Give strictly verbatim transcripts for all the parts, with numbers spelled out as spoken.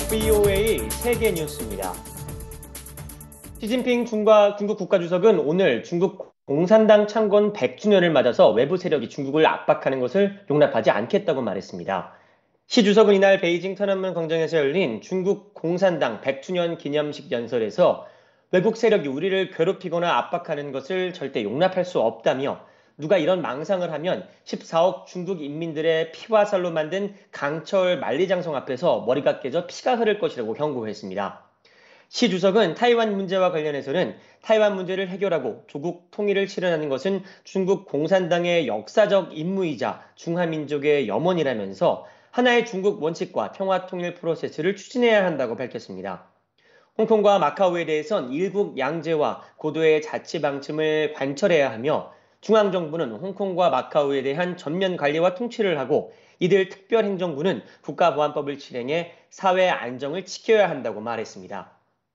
브이오에이 세계 뉴스입니다. 시진핑 중과 중국 국가주석은 오늘 중국 공산당 창건 백 주년을 맞아서 외부 세력이 중국을 압박하는 것을 용납하지 않겠다고 말했습니다. 시 주석은 이날 베이징 천안문 광장에서 열린 중국 공산당 백 주년 기념식 연설에서 외국 세력이 우리를 괴롭히거나 압박하는 것을 절대 용납할 수 없다며 누가 이런 망상을 하면 십사억 중국 인민들의 피와 살로 만든 강철 만리장성 앞에서 머리가 깨져 피가 흐를 것이라고 경고했습니다. 시 주석은 타이완 문제와 관련해서는 타이완 문제를 해결하고 조국 통일을 실현하는 것은 중국 공산당의 역사적 임무이자 중화민족의 염원이라면서 하나의 중국 원칙과 평화 통일 프로세스를 추진해야 한다고 밝혔습니다. 홍콩과 마카오에 대해선 일국 양제와 고도의 자치 방침을 관철해야 하며 중앙정부는 홍콩과 마카오에 대한 전면 관리와 통치를 하고 이들 특별행정부는 국가보안법을 실행해 사회 안정을 지켜야 한다고 말했습니다.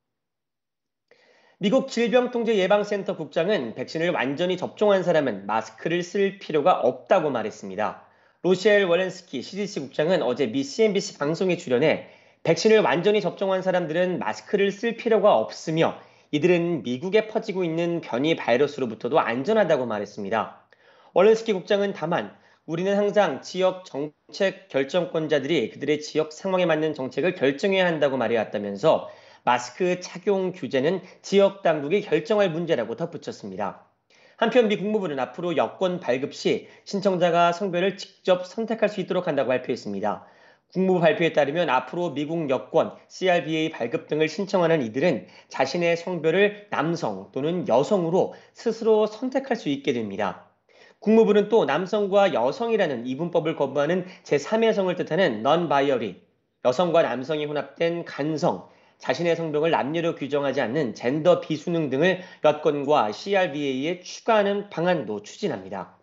미국 질병통제예방센터 국장은 백신을 완전히 접종한 사람은 마스크를 쓸 필요가 없다고 말했습니다. 로셸 월렌스키 씨디씨 국장은 어제 미 씨엔비씨 방송에 출연해 백신을 완전히 접종한 사람들은 마스크를 쓸 필요가 없으며 이들은 미국에 퍼지고 있는 변이 바이러스로부터도 안전하다고 말했습니다. 월렌스키 국장은 다만 우리는 항상 지역 정책 결정권자들이 그들의 지역 상황에 맞는 정책을 결정해야 한다고 말해왔다면서 마스크 착용 규제는 지역 당국이 결정할 문제라고 덧붙였습니다. 한편 미 국무부는 앞으로 여권 발급 시 신청자가 성별을 직접 선택할 수 있도록 한다고 발표했습니다. 국무부 발표에 따르면 앞으로 미국 여권, 씨알비에이 발급 등을 신청하는 이들은 자신의 성별을 남성 또는 여성으로 스스로 선택할 수 있게 됩니다. 국무부는 또 남성과 여성이라는 이분법을 거부하는 제삼의 성을 뜻하는 non-binary, 여성과 남성이 혼합된 간성, 자신의 성별을 남녀로 규정하지 않는 젠더 비수능 등을 여권과 씨알비에이에 추가하는 방안도 추진합니다.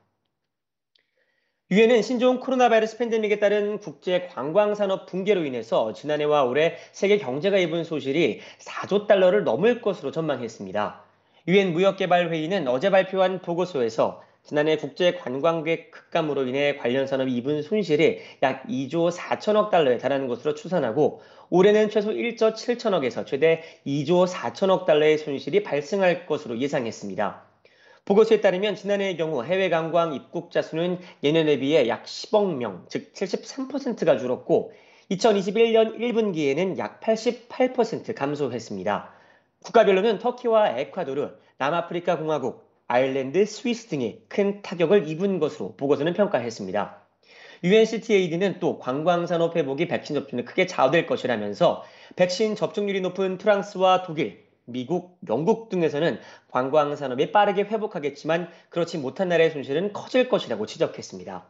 유엔은 신종 코로나 바이러스 팬데믹에 따른 국제 관광산업 붕괴로 인해서 지난해와 올해 세계 경제가 입은 소실이 사조 달러를 넘을 것으로 전망했습니다. 유엔 무역개발회의는 어제 발표한 보고서에서 지난해 국제 관광객 급감으로 인해 관련 산업이 입은 손실이 약 이조 사천억 달러에 달하는 것으로 추산하고 올해는 최소 일조 칠천억에서 최대 이조 사천억 달러의 손실이 발생할 것으로 예상했습니다. 보고서에 따르면 지난해의 경우 해외 관광 입국자 수는 예년에 비해 약 십억 명, 즉 칠십삼 퍼센트가 줄었고 이천이십일 년 일 분기에는 약 팔십팔 퍼센트 감소했습니다. 국가별로는 터키와 에콰도르, 남아프리카 공화국, 아일랜드, 스위스 등이 큰 타격을 입은 것으로 보고서는 평가했습니다. 유엔씨티에이디는 또 관광산업 회복이 백신 접종에 크게 좌우될 것이라면서 백신 접종률이 높은 프랑스와 독일, 미국, 영국 등에서는 관광산업이 빠르게 회복하겠지만 그렇지 못한 나라의 손실은 커질 것이라고 지적했습니다.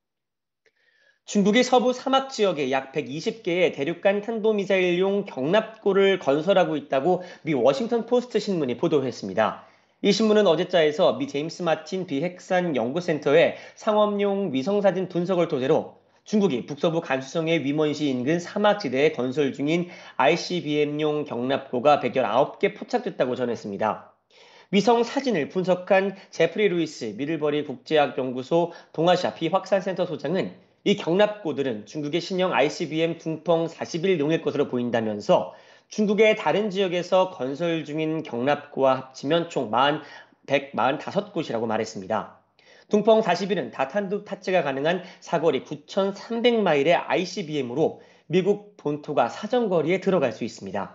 중국이 서부 사막 지역에 약 백이십 개의 대륙간 탄도미사일용 경납고를 건설하고 있다고 미 워싱턴 포스트 신문이 보도했습니다. 이 신문은 어제자에서 미 제임스 마틴 비핵산 연구센터의 상업용 위성사진 분석을 토대로 중국이 북서부 간수성의 위먼시 인근 사막지대에 건설 중인 아이씨비엠용 경납고가 백십구 개 포착됐다고 전했습니다. 위성 사진을 분석한 제프리 루이스 미들버리 국제학연구소 동아시아 비확산센터 소장은 이 경납고들은 중국의 신형 아이씨비엠 둥펑 사십일용일 것으로 보인다면서 중국의 다른 지역에서 건설 중인 경납고와 합치면 총 백사십오 곳이라고 말했습니다. 둥펑 사십일은 다탄두 탑재가 가능한 사거리 구천삼백 마일의 아이씨비엠으로 미국 본토가 사정거리에 들어갈 수 있습니다.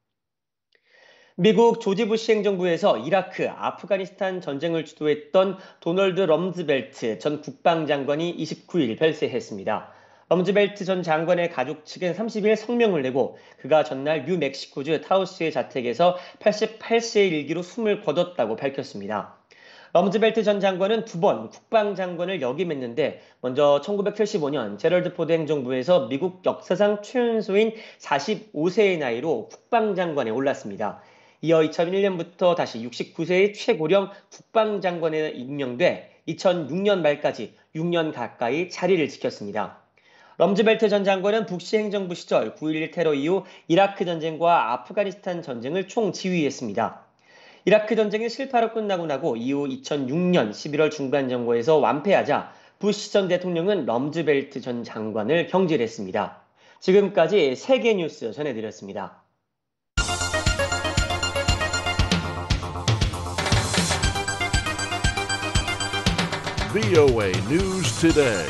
미국 조지 부시 행정부에서 이라크, 아프가니스탄 전쟁을 주도했던 도널드 럼즈벨트 전 국방장관이 이십구일 별세했습니다. 럼즈벨트 전 장관의 가족 측은 삼십일 성명을 내고 그가 전날 뉴멕시코주 타우스의 자택에서 팔십팔 세의 일기로 숨을 거뒀다고 밝혔습니다. 럼즈벨트 전 장관은 두 번 국방장관을 역임했는데 먼저 천구백칠십오 년 제럴드 포드 행정부에서 미국 역사상 최연소인 사십오 세의 나이로 국방장관에 올랐습니다. 이어 이천일 년부터 다시 육십구 세의 최고령 국방장관에 임명돼 이천육 년 말까지 육 년 가까이 자리를 지켰습니다. 럼즈벨트 전 장관은 부시 행정부 시절 구일일 테러 이후 이라크 전쟁과 아프가니스탄 전쟁을 총지휘했습니다. 이라크 전쟁이 실패로 끝나고 나고 이후 이천육 년 십일월 중간점거에서 완패하자 부시 전 대통령은 럼즈벨트 전 장관을 경질했습니다. 지금까지 세계 뉴스 전해드렸습니다. 브이오에이 News Today.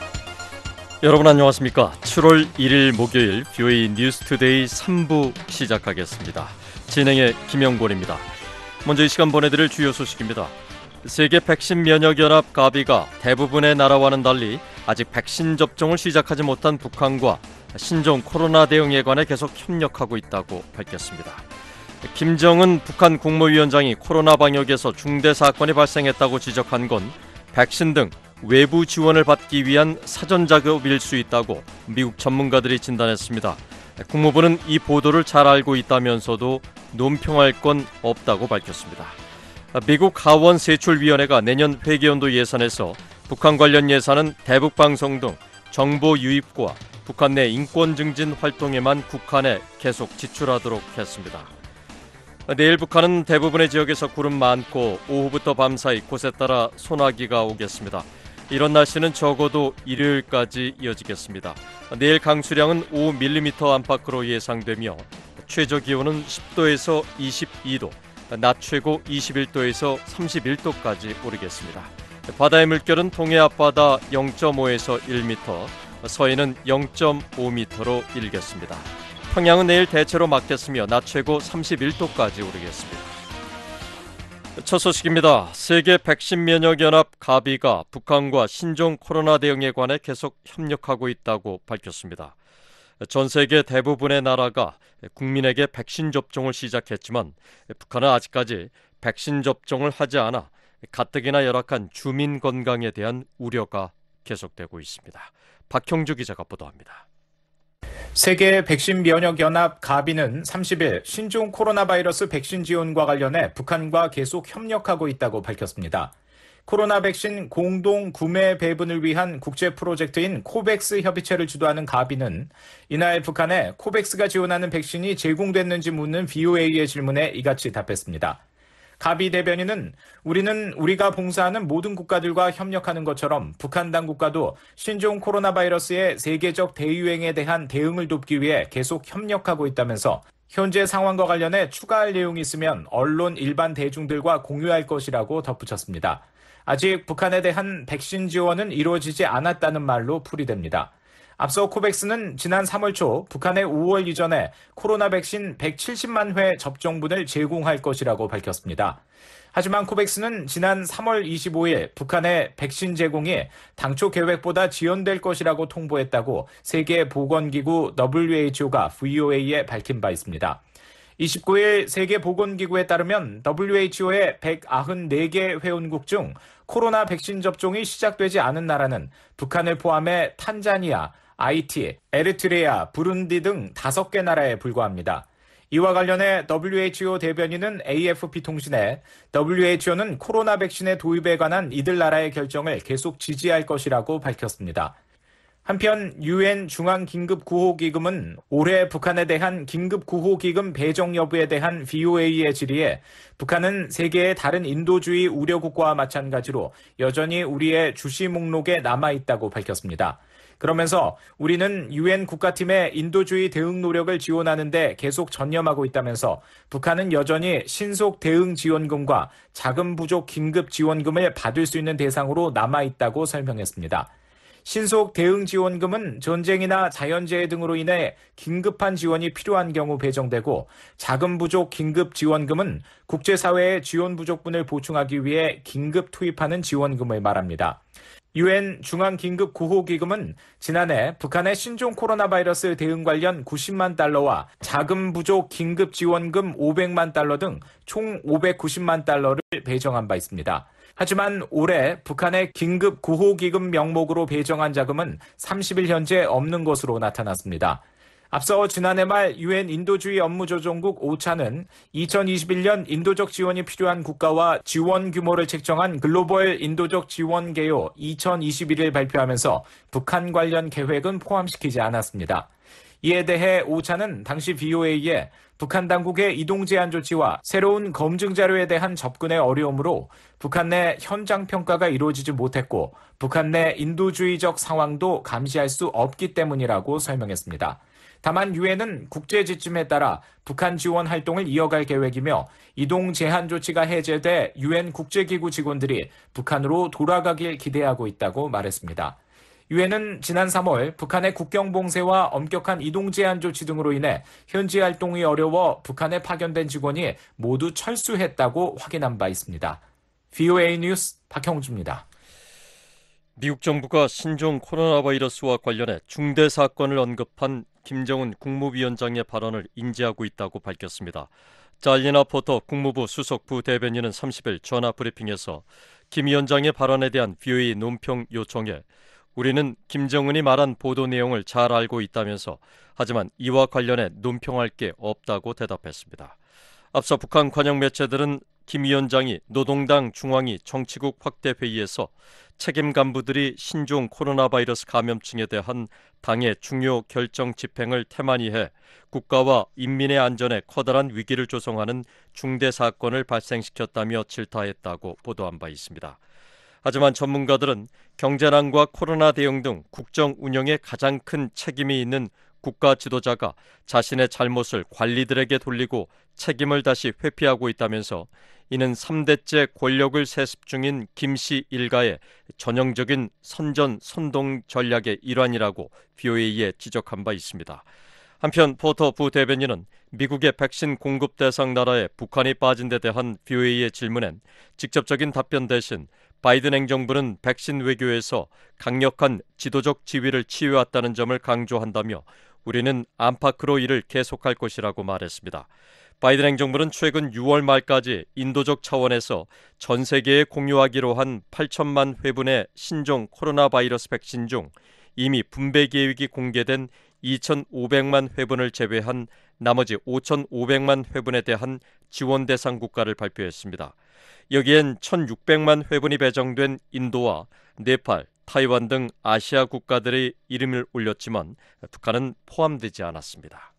여러분 안녕하십니까? 칠월 일일 목요일 브이오에이 뉴스 투데이 삼 부 시작하겠습니다. 진행의 김영권입니다. 먼저 이 시간 보내드릴 주요 소식입니다. 세계 백신 면역 연합 가비가 대부분의 나라와는 달리 아직 백신 접종을 시작하지 못한 북한과 신종 코로나 대응에 관해 계속 협력하고 있다고 밝혔습니다. 김정은 북한 국무위원장이 코로나 방역에서 중대 사건이 발생했다고 지적한 건 백신 등 외부 지원을 받기 위한 사전 작업일 수 있다고 미국 전문가들이 진단했습니다. 국무부는 이 보도를 잘 알고 있다면서도 논평할 건 없다고 밝혔습니다. 미국 하원 세출위원회가 내년 회계연도 예산에서 북한 관련 예산은 대북방송 등 정보 유입과 북한 내 인권 증진 활동에만 국한해 계속 지출하도록 했습니다. 내일 북한은 대부분의 지역에서 구름 많고 오후부터 밤사이 곳에 따라 소나기가 오겠습니다. 이런 날씨는 적어도 일요일까지 이어지겠습니다. 내일 강수량은 오 밀리미터 안팎으로 예상되며 최저 기온은 십 도에서 이십이 도, 낮 최고 이십일 도에서 삼십일 도까지 오르겠습니다. 바다의 물결은 동해 앞바다 영 점 오에서 일 미터, 서해는 영 점 오 미터로 일겠습니다. 평양은 내일 대체로 맑겠으며 낮 최고 삼십일 도까지 오르겠습니다. 첫 소식입니다. 세계 백신 면역 연합 가비가 북한과 신종 코로나 대응에 관해 계속 협력하고 있다고 밝혔습니다. 전 세계 대부분의 나라가 국민에게 백신 접종을 시작했지만 북한은 아직까지 백신 접종을 하지 않아 가뜩이나 열악한 주민 건강에 대한 우려가 계속되고 있습니다. 박형주 기자가 보도합니다. 세계 백신 면역 연합 가비는 삼십일 신종 코로나 바이러스 백신 지원과 관련해 북한과 계속 협력하고 있다고 밝혔습니다. 코로나 백신 공동 구매 배분을 위한 국제 프로젝트인 코백스 협의체를 주도하는 가비는 이날 북한에 코백스가 지원하는 백신이 제공됐는지 묻는 브이오에이의 질문에 이같이 답했습니다. 가비 대변인은 우리는 우리가 봉사하는 모든 국가들과 협력하는 것처럼 북한 당국과도 신종 코로나 바이러스의 세계적 대유행에 대한 대응을 돕기 위해 계속 협력하고 있다면서 현재 상황과 관련해 추가할 내용이 있으면 언론 일반 대중들과 공유할 것이라고 덧붙였습니다. 아직 북한에 대한 백신 지원은 이루어지지 않았다는 말로 풀이됩니다. 앞서 코백스는 지난 삼월 초 북한에 오월 이전에 코로나 백신 백칠십만 회 접종분을 제공할 것이라고 밝혔습니다. 하지만 코백스는 지난 삼월 이십오일 북한의 백신 제공이 당초 계획보다 지연될 것이라고 통보했다고 세계보건기구 더블유에이치오가 브이오에이에 밝힌 바 있습니다. 이십구일 세계보건기구에 따르면 더블유에이치오의 백구십사 개 회원국 중 코로나 백신 접종이 시작되지 않은 나라는 북한을 포함해 탄자니아, 아이티, 에리트레아, 부룬디 등 다섯 개 나라에 불과합니다. 이와 관련해 더블유에이치오 대변인은 에이에프피 통신에 더블유에이치오는 코로나 백신의 도입에 관한 이들 나라의 결정을 계속 지지할 것이라고 밝혔습니다. 한편 유엔 중앙긴급구호기금은 올해 북한에 대한 긴급구호기금 배정 여부에 대한 브이오에이의 질의에 북한은 세계의 다른 인도주의 우려국가와 마찬가지로 여전히 우리의 주시 목록에 남아있다고 밝혔습니다. 그러면서 우리는 유엔 국가팀의 인도주의 대응 노력을 지원하는 데 계속 전념하고 있다면서 북한은 여전히 신속 대응 지원금과 자금 부족 긴급 지원금을 받을 수 있는 대상으로 남아있다고 설명했습니다. 신속 대응 지원금은 전쟁이나 자연재해 등으로 인해 긴급한 지원이 필요한 경우 배정되고 자금 부족 긴급 지원금은 국제사회의 지원 부족분을 보충하기 위해 긴급 투입하는 지원금을 말합니다. 유엔 중앙긴급구호기금은 지난해 북한의 신종 코로나 바이러스 대응 관련 구십만 달러와 자금 부족 긴급 지원금 오백만 달러 등 총 오백구십만 달러를 배정한 바 있습니다. 하지만 올해 북한의 긴급구호기금 명목으로 배정한 자금은 삼십일 현재 없는 것으로 나타났습니다. 앞서 지난해 말 유엔 인도주의 업무조정국 오차는 이천이십일 년 인도적 지원이 필요한 국가와 지원 규모를 책정한 글로벌 인도적 지원 개요 이천이십일을 발표하면서 북한 관련 계획은 포함시키지 않았습니다. 이에 대해 오차는 당시 브이오에이에 북한 당국의 이동 제한 조치와 새로운 검증 자료에 대한 접근의 어려움으로 북한 내 현장 평가가 이루어지지 못했고 북한 내 인도주의적 상황도 감시할 수 없기 때문이라고 설명했습니다. 다만 유엔은 국제 지침에 따라 북한 지원 활동을 이어갈 계획이며 이동 제한 조치가 해제돼 유엔 국제기구 직원들이 북한으로 돌아가길 기대하고 있다고 말했습니다. 유엔은 지난 삼월 북한의 국경 봉쇄와 엄격한 이동 제한 조치 등으로 인해 현지 활동이 어려워 북한에 파견된 직원이 모두 철수했다고 확인한 바 있습니다. 브이오에이 뉴스 박형주입니다. 미국 정부가 신종 코로나 바이러스와 관련해 중대 사건을 언급한 김정은 국무위원장의 발언을 인지하고 있다고 밝혔습니다. 잘리나 포터 국무부 수석 부대변인은 삼십 일 전화 브리핑에서 김 위원장의 발언에 대한 브이오에이 논평 요청에 우리는 김정은이 말한 보도 내용을 잘 알고 있다면서 하지만 이와 관련해 논평할 게 없다고 대답했습니다. 앞서 북한 관영 매체들은 김 위원장이 노동당 중앙위 정치국 확대 회의에서 책임 간부들이 신종 코로나 바이러스 감염증에 대한 당의 중요 결정 집행을 태만히 해 국가와 인민의 안전에 커다란 위기를 조성하는 중대 사건을 발생시켰다며 질타했다고 보도한 바 있습니다. 하지만 전문가들은 경제난과 코로나 대응 등 국정 운영에 가장 큰 책임이 있는 국가 지도자가 자신의 잘못을 관리들에게 돌리고 책임을 다시 회피하고 있다면서 이는 삼 대째 권력을 세습 중인 김씨 일가의 전형적인 선전선동 전략의 일환이라고 브이오에이에 지적한 바 있습니다. 한편 포터 부대변인은 미국의 백신 공급 대상 나라에 북한이 빠진 데 대한 브이오에이의 질문엔 직접적인 답변 대신 바이든 행정부는 백신 외교에서 강력한 지도적 지위를 취해왔다는 점을 강조한다며 우리는 안팎으로 이를 계속할 것이라고 말했습니다. 바이든 행정부는 최근 유월 말까지 인도적 차원에서 전 세계에 공유하기로 한 팔천만 회분의 신종 코로나 바이러스 백신 중 이미 분배 계획이 공개된 이천오백만 회분을 제외한 나머지 오천오백만 회분에 대한 지원 대상 국가를 발표했습니다. 여기엔 천육백만 회분이 배정된 인도와 네팔, 타이완 등 아시아 국가들의 이름을 올렸지만 북한은 포함되지 않았습니다.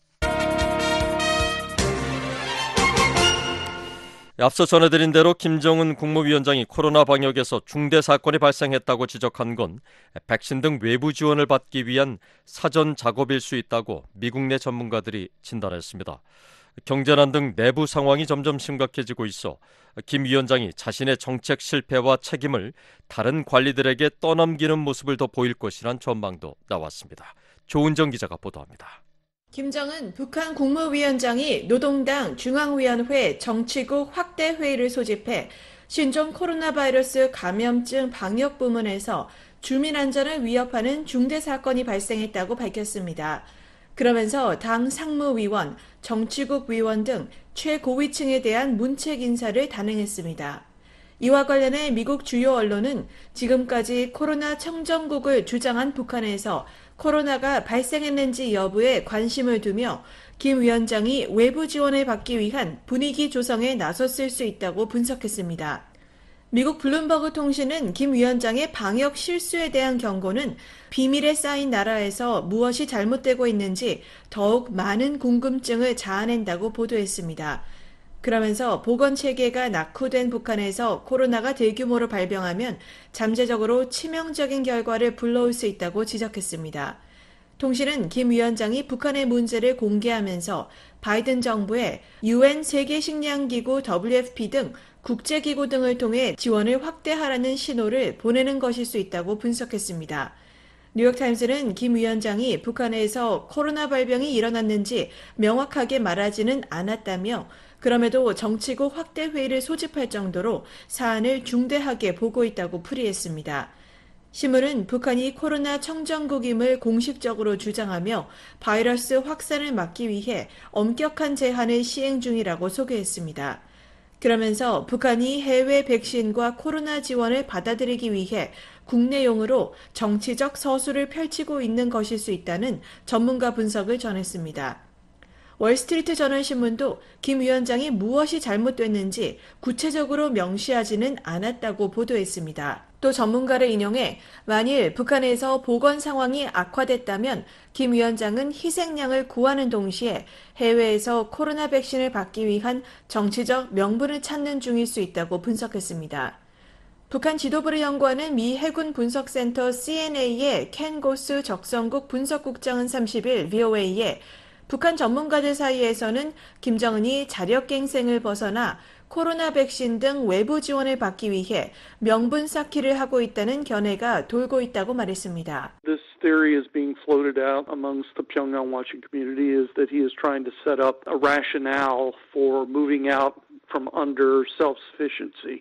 앞서 전해드린 대로 김정은 국무위원장이 코로나 방역에서 중대 사건이 발생했다고 지적한 건 백신 등 외부 지원을 받기 위한 사전 작업일 수 있다고 미국 내 전문가들이 진단했습니다. 경제난 등 내부 상황이 점점 심각해지고 있어 김 위원장이 자신의 정책 실패와 책임을 다른 관리들에게 떠넘기는 모습을 더 보일 것이란 전망도 나왔습니다. 조은정 기자가 보도합니다. 김정은 북한 국무위원장이 노동당 중앙위원회 정치국 확대 회의를 소집해 신종 코로나 바이러스 감염증 방역 부문에서 주민 안전을 위협하는 중대 사건이 발생했다고 밝혔습니다. 그러면서 당 상무위원, 정치국 위원 등 최고위층에 대한 문책 인사를 단행했습니다. 이와 관련해 미국 주요 언론은 지금까지 코로나 청정국을 주장한 북한에서 코로나가 발생했는지 여부에 관심을 두며 김 위원장이 외부 지원을 받기 위한 분위기 조성에 나섰을 수 있다고 분석했습니다. 미국 블룸버그 통신은 김 위원장의 방역 실수에 대한 경고는 비밀에 쌓인 나라에서 무엇이 잘못되고 있는지 더욱 많은 궁금증을 자아낸다고 보도했습니다. 그러면서 보건체계가 낙후된 북한에서 코로나가 대규모로 발병하면 잠재적으로 치명적인 결과를 불러올 수 있다고 지적했습니다. 통신은 김 위원장이 북한의 문제를 공개하면서 바이든 정부에 유엔 세계식량기구 더블유에프피 등 국제기구 등을 통해 지원을 확대하라는 신호를 보내는 것일 수 있다고 분석했습니다. 뉴욕타임스는 김 위원장이 북한에서 코로나 발병이 일어났는지 명확하게 말하지는 않았다며 그럼에도 정치국 확대 회의를 소집할 정도로 사안을 중대하게 보고 있다고 풀이했습니다. 신문은 북한이 코로나 청정국임을 공식적으로 주장하며 바이러스 확산을 막기 위해 엄격한 제한을 시행 중이라고 소개했습니다. 그러면서 북한이 해외 백신과 코로나 지원을 받아들이기 위해 국내용으로 정치적 서술을 펼치고 있는 것일 수 있다는 전문가 분석을 전했습니다. 월스트리트 저널 신문도 김 위원장이 무엇이 잘못됐는지 구체적으로 명시하지는 않았다고 보도했습니다. 또 전문가를 인용해 만일 북한에서 보건 상황이 악화됐다면 김 위원장은 희생양을 구하는 동시에 해외에서 코로나 백신을 받기 위한 정치적 명분을 찾는 중일 수 있다고 분석했습니다. 북한 지도부를 연구하는 미 해군 분석센터 씨엔에이의 켄 고스 적성국 분석국장은 삼십 일 브이오에이에 북한 전문가들 사이에서는 김정은이 자력갱생을 벗어나 코로나 백신 등 외부 지원을 받기 위해 명분 쌓기를 하고 있다는 견해가 돌고 있다고 말했습니다. This theory is being floated out amongst the Pyongyang watching community is that he is trying to set up a rationale for moving out from under self-sufficiency.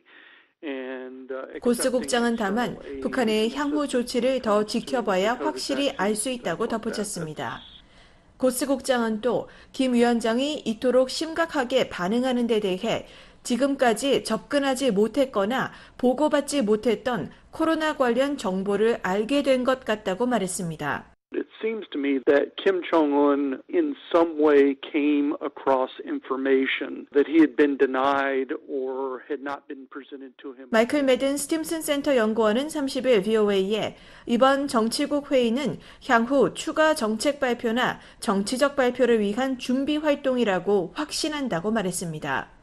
고스 국장은 다만 북한의 향후 조치를 더 지켜봐야 확실히 알 수 있다고 덧붙였습니다. 고스 국장은 또 김 위원장이 이토록 심각하게 반응하는 데 대해 지금까지 접근하지 못했거나 보고받지 못했던 코로나 관련 정보를 알게 된 것 같다고 말했습니다. It seems to me that Kim Jong-un in some way came across information that he had been denied or had not been presented to him. 마이클 매든 스팀슨 센터 연구원은 삼십 일 브이오에이에 이번 정치국 회의는 향후 추가 정책 발표나 정치적 발표를 위한 준비 활동이라고 확신한다고 말했습니다.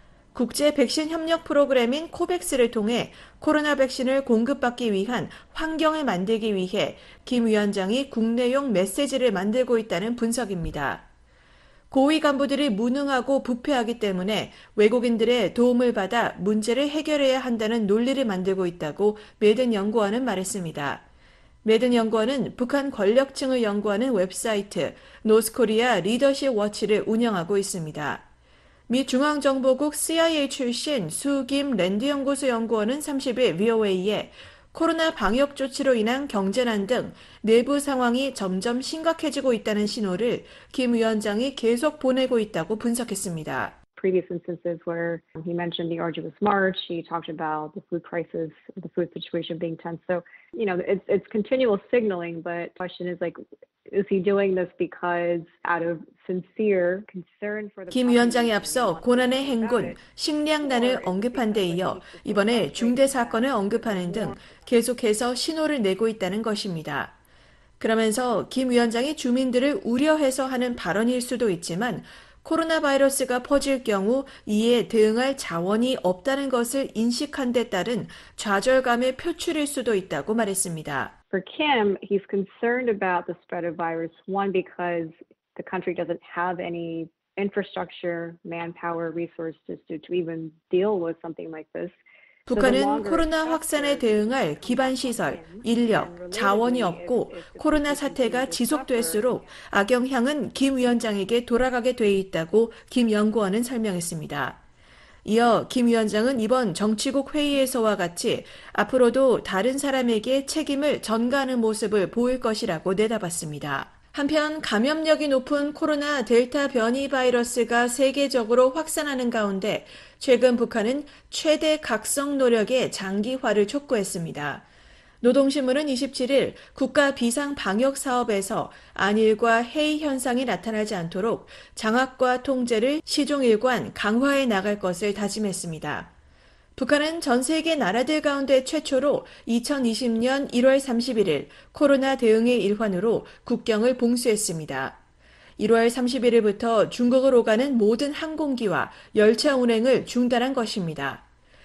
국제 백신 협력 프로그램인 코백스를 통해 코로나 백신을 공급받기 위한 환경을 만들기 위해 김 위원장이 국내용 메시지를 만들고 있다는 분석입니다. 고위 간부들이 무능하고 부패하기 때문에 외국인들의 도움을 받아 문제를 해결해야 한다는 논리를 만들고 있다고 매든 연구원은 말했습니다. 매든 연구원은 북한 권력층을 연구하는 웹사이트 노스코리아 리더십 워치를 운영하고 있습니다. 미 중앙정보국 씨아이에이 출신 수김 랜드연구소 연구원은 삼십 일 브이오에이에 코로나 방역 조치로 인한 경제난 등 내부 상황이 점점 심각해지고 있다는 신호를 김 위원장이 계속 보내고 있다고 분석했습니다. Previous instances where he mentioned the arduous march, he talked about the food crisis, the food situation being tense. So, you know, it's it's continual signaling, but the question is like, is he doing this because out of sincere concern for the 김 위원장이 앞서 고난의 행군, 식량난을 언급한 데 이어 이번에 중대 사건을 언급하는 등 계속해서 신호를 내고 있다는 것입니다. 그러면서 김 위원장이 주민들을 우려해서 하는 발언일 수도 있지만 코로나 바이러스가 퍼질 경우 이에 대응할 자원이 없다는 것을 인식한 데 따른 좌절감의 표출일 수도 있다고 말했습니다. For Kim, he's concerned about the spread of virus, one, because the country doesn't have any infrastructure, manpower, resources to, to even deal with something like this. 북한은 코로나 확산에 대응할 기반시설, 인력, 자원이 없고 코로나 사태가 지속될수록 악영향은 김 위원장에게 돌아가게 돼 있다고 김 연구원은 설명했습니다. 이어 김 위원장은 이번 정치국 회의에서와 같이 앞으로도 다른 사람에게 책임을 전가하는 모습을 보일 것이라고 내다봤습니다. 한편 감염력이 높은 코로나 델타 변이 바이러스가 세계적으로 확산하는 가운데 최근 북한은 최대 각성 노력의 장기화를 촉구했습니다. 노동신문은 이십칠 일 국가 비상 방역 사업에서 안일과 해이 현상이 나타나지 않도록 장악과 통제를 시종일관 강화해 나갈 것을 다짐했습니다. 북한은 전 세계 나라들 가운데 최초로 이천이십 년 일월 삼십일 일 코로나 대응의 일환으로 국경을 봉쇄했습니다. 일월 삼십일 일부터 중국을 오가는 모든 항공기와 열차 운행을 중단한 것입니다.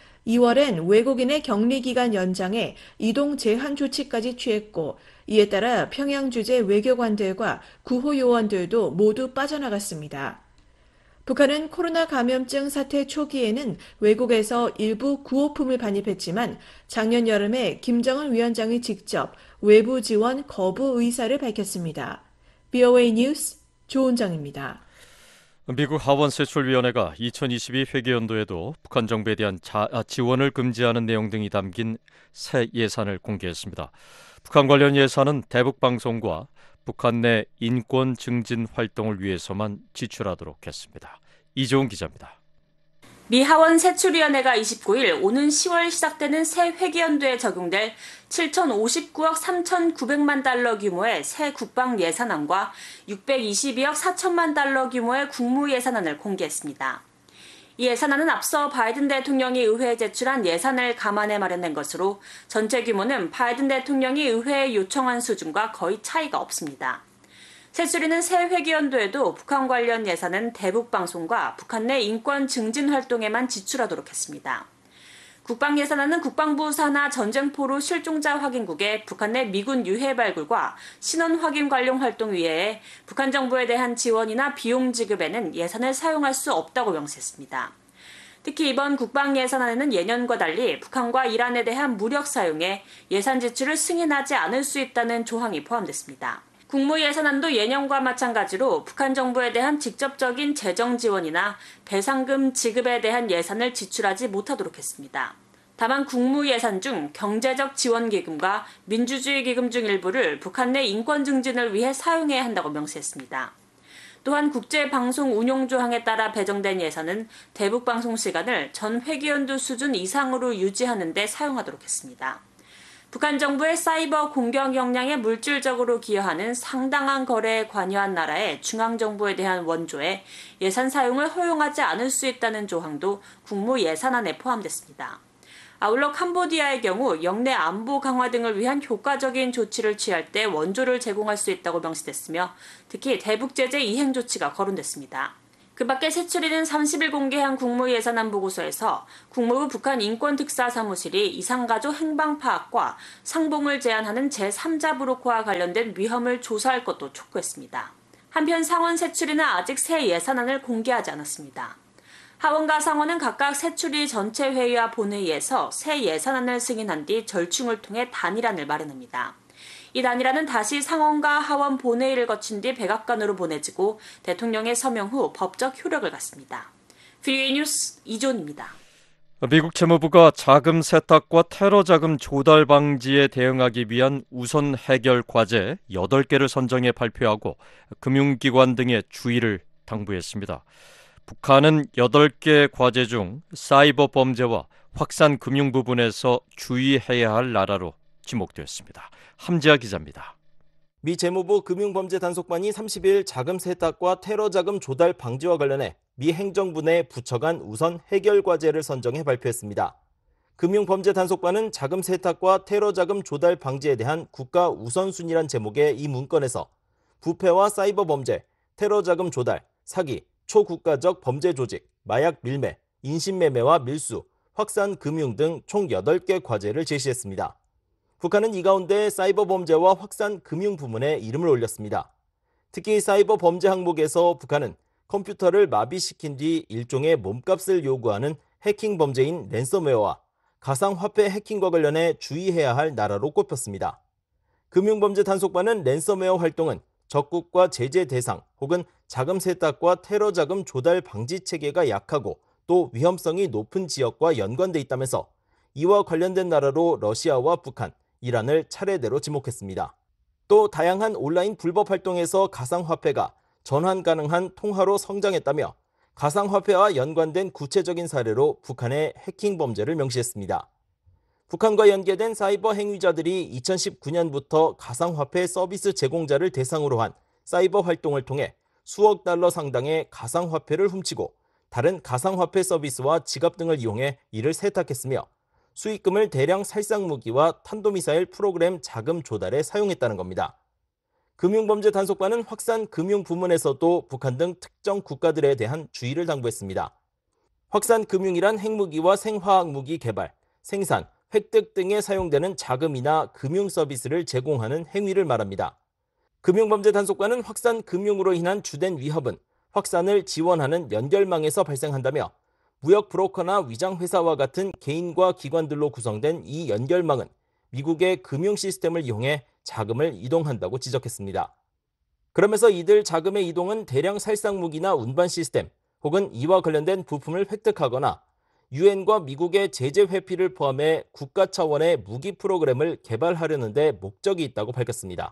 이월엔 외국인의 격리기간 연장에 이동 제한 조치까지 취했고 이에 따라 평양 주재 외교관들과 구호 요원들도 모두 빠져나갔습니다. 북한은 코로나 감염증 사태 초기에는 외국에서 일부 구호품을 반입했지만 작년 여름에 김정은 위원장이 직접 외부 지원 거부 의사를 밝혔습니다. 브이오에이 뉴스 조은정입니다. 미국 하원세출위원회가 이천이십이 회계연도에도 북한 정부에 대한 자, 지원을 금지하는 내용 등이 담긴 새 예산을 공개했습니다. 북한 관련 예산은 대북방송과 북한 내 인권 증진 활동을 위해서만 지출하도록 했습니다. 이종훈 기자입니다. 미 하원 세출위원회가 이십구 일 오는 시월 시작되는 새 회계연도에 적용될 칠천오십구억 삼천구백만 달러 규모의 새 국방 예산안과 육백이십이억 사천만 달러 규모의 국무 예산안을 공개했습니다. 이 예산안은 앞서 바이든 대통령이 의회에 제출한 예산을 감안해 마련된 것으로 전체 규모는 바이든 대통령이 의회에 요청한 수준과 거의 차이가 없습니다. 새수리는 새 회기연도에도 북한 관련 예산은 대북 방송과 북한 내 인권 증진 활동에만 지출하도록 했습니다. 국방 예산안은 국방부 산하 전쟁포로 실종자 확인국의 북한 내 미군 유해 발굴과 신원 확인 관련 활동 외에 북한 정부에 대한 지원이나 비용 지급에는 예산을 사용할 수 없다고 명시했습니다. 특히 이번 국방 예산안에는 예년과 달리 북한과 이란에 대한 무력 사용에 예산 지출을 승인하지 않을 수 있다는 조항이 포함됐습니다. 국무 예산안도 예년과 마찬가지로 북한 정부에 대한 직접적인 재정 지원이나 배상금 지급에 대한 예산을 지출하지 못하도록 했습니다. 다만 국무 예산 중 경제적 지원 기금과 민주주의 기금 중 일부를 북한 내 인권 증진을 위해 사용해야 한다고 명시했습니다. 또한 국제방송 운용 조항에 따라 배정된 예산은 대북 방송 시간을 전 회기연도 수준 이상으로 유지하는 데 사용하도록 했습니다. 북한 정부의 사이버 공격 역량에 물질적으로 기여하는 상당한 거래에 관여한 나라의 중앙정부에 대한 원조에 예산 사용을 허용하지 않을 수 있다는 조항도 국무 예산안에 포함됐습니다. 아울러 캄보디아의 경우 영내 안보 강화 등을 위한 효과적인 조치를 취할 때 원조를 제공할 수 있다고 명시됐으며 특히 대북 제재 이행 조치가 거론됐습니다. 그 밖에 새출이는 삼십 일 공개한 국무 예산안 보고서에서 국무부 북한 인권특사사무실이 이산가족 행방 파악과 상봉을 제한하는 제삼자 브로커와 관련된 위험을 조사할 것도 촉구했습니다. 한편 상원 새출이는 아직 새 예산안을 공개하지 않았습니다. 하원과 상원은 각각 새출이 전체 회의와 본회의에서 새 예산안을 승인한 뒤 절충을 통해 단일안을 마련합니다. 이 단일안은 다시 상원과 하원 본회의를 거친 뒤 백악관으로 보내지고 대통령의 서명 후 법적 효력을 갖습니다. 브이오에이 뉴스 이존입니다. 미국 재무부가 자금 세탁과 테러 자금 조달 방지에 대응하기 위한 우선 해결 과제 여덟 개를 선정해 발표하고 금융기관 등의 주의를 당부했습니다. 북한은 여덟 개 과제 중 사이버 범죄와 확산 금융 부분에서 주의해야 할 나라로 지목되었습니다. 함지아 기자입니다. 미 재무부 금융범죄단속반이 삼십 일 자금 세탁과 테러 자금 조달 방지와 관련해 미 행정부 내 부처 간 우선 해결 과제를 선정해 발표했습니다. 금융범죄단속반은 자금 세탁과 테러 자금 조달 방지에 대한 국가 우선순위란 제목의 이 문건에서 부패와 사이버 범죄, 테러 자금 조달, 사기, 초국가적 범죄 조직, 마약 밀매, 인신매매와 밀수, 확산 금융 등 총 여덟 개 과제를 제시했습니다. 북한은 이 가운데 사이버 범죄와 확산 금융 부문에 이름을 올렸습니다. 특히 사이버 범죄 항목에서 북한은 컴퓨터를 마비시킨 뒤 일종의 몸값을 요구하는 해킹 범죄인 랜섬웨어와 가상화폐 해킹과 관련해 주의해야 할 나라로 꼽혔습니다. 금융범죄 단속반은 랜섬웨어 활동은 적국과 제재 대상 혹은 자금 세탁과 테러 자금 조달 방지 체계가 약하고 또 위험성이 높은 지역과 연관돼 있다면서 이와 관련된 나라로 러시아와 북한, 이란을 차례대로 지목했습니다. 또 다양한 온라인 불법 활동에서 가상화폐가 전환 가능한 통화로 성장했다며 가상화폐와 연관된 구체적인 사례로 북한의 해킹 범죄를 명시했습니다. 북한과 연계된 사이버 행위자들이 이천십구 년부터 가상화폐 서비스 제공자를 대상으로 한 사이버 활동을 통해 수억 달러 상당의 가상화폐를 훔치고 다른 가상화폐 서비스와 지갑 등을 이용해 이를 세탁했으며 수익금을 대량 살상무기와 탄도미사일 프로그램 자금 조달에 사용했다는 겁니다. 금융범죄 단속반은 확산 금융 부문에서도 북한 등 특정 국가들에 대한 주의를 당부했습니다. 확산 금융이란 핵무기와 생화학무기 개발, 생산, 획득 등에 사용되는 자금이나 금융 서비스를 제공하는 행위를 말합니다. 금융범죄 단속반은 확산 금융으로 인한 주된 위협은 확산을 지원하는 연결망에서 발생한다며 무역 브로커나 위장회사와 같은 개인과 기관들로 구성된 이 연결망은 미국의 금융 시스템을 이용해 자금을 이동한다고 지적했습니다. 그러면서 이들 자금의 이동은 대량 살상무기나 운반 시스템 혹은 이와 관련된 부품을 획득하거나 유엔과 미국의 제재 회피를 포함해 국가 차원의 무기 프로그램을 개발하려는 데 목적이 있다고 밝혔습니다.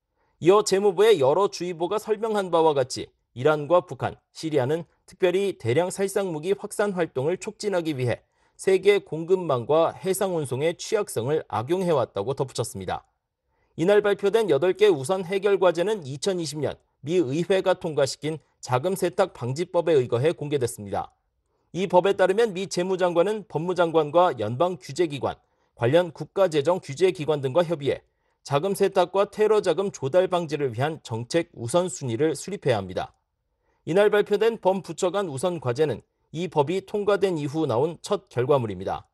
이어 재무부의 여러 주의보가 설명한 바와 같이 이란과 북한, 시리아는 특별히 대량 살상무기 확산 활동을 촉진하기 위해 세계 공급망과 해상 운송의 취약성을 악용해왔다고 덧붙였습니다. 이날 발표된 여덟 개 우선 해결 과제는 이천이십 년 미 의회가 통과시킨 자금 세탁 방지법에 의거해 공개됐습니다. 이 법에 따르면 미 재무장관은 법무장관과 연방규제기관, 관련 국가재정규제기관 등과 협의해 자금 세탁과 테러 자금 조달 방지를 위한 정책 우선순위를 수립해야 합니다. 이날 발표된 범부처 간 우선 과제는 이 법이 통과된 이후 나온 첫 결과물입니다.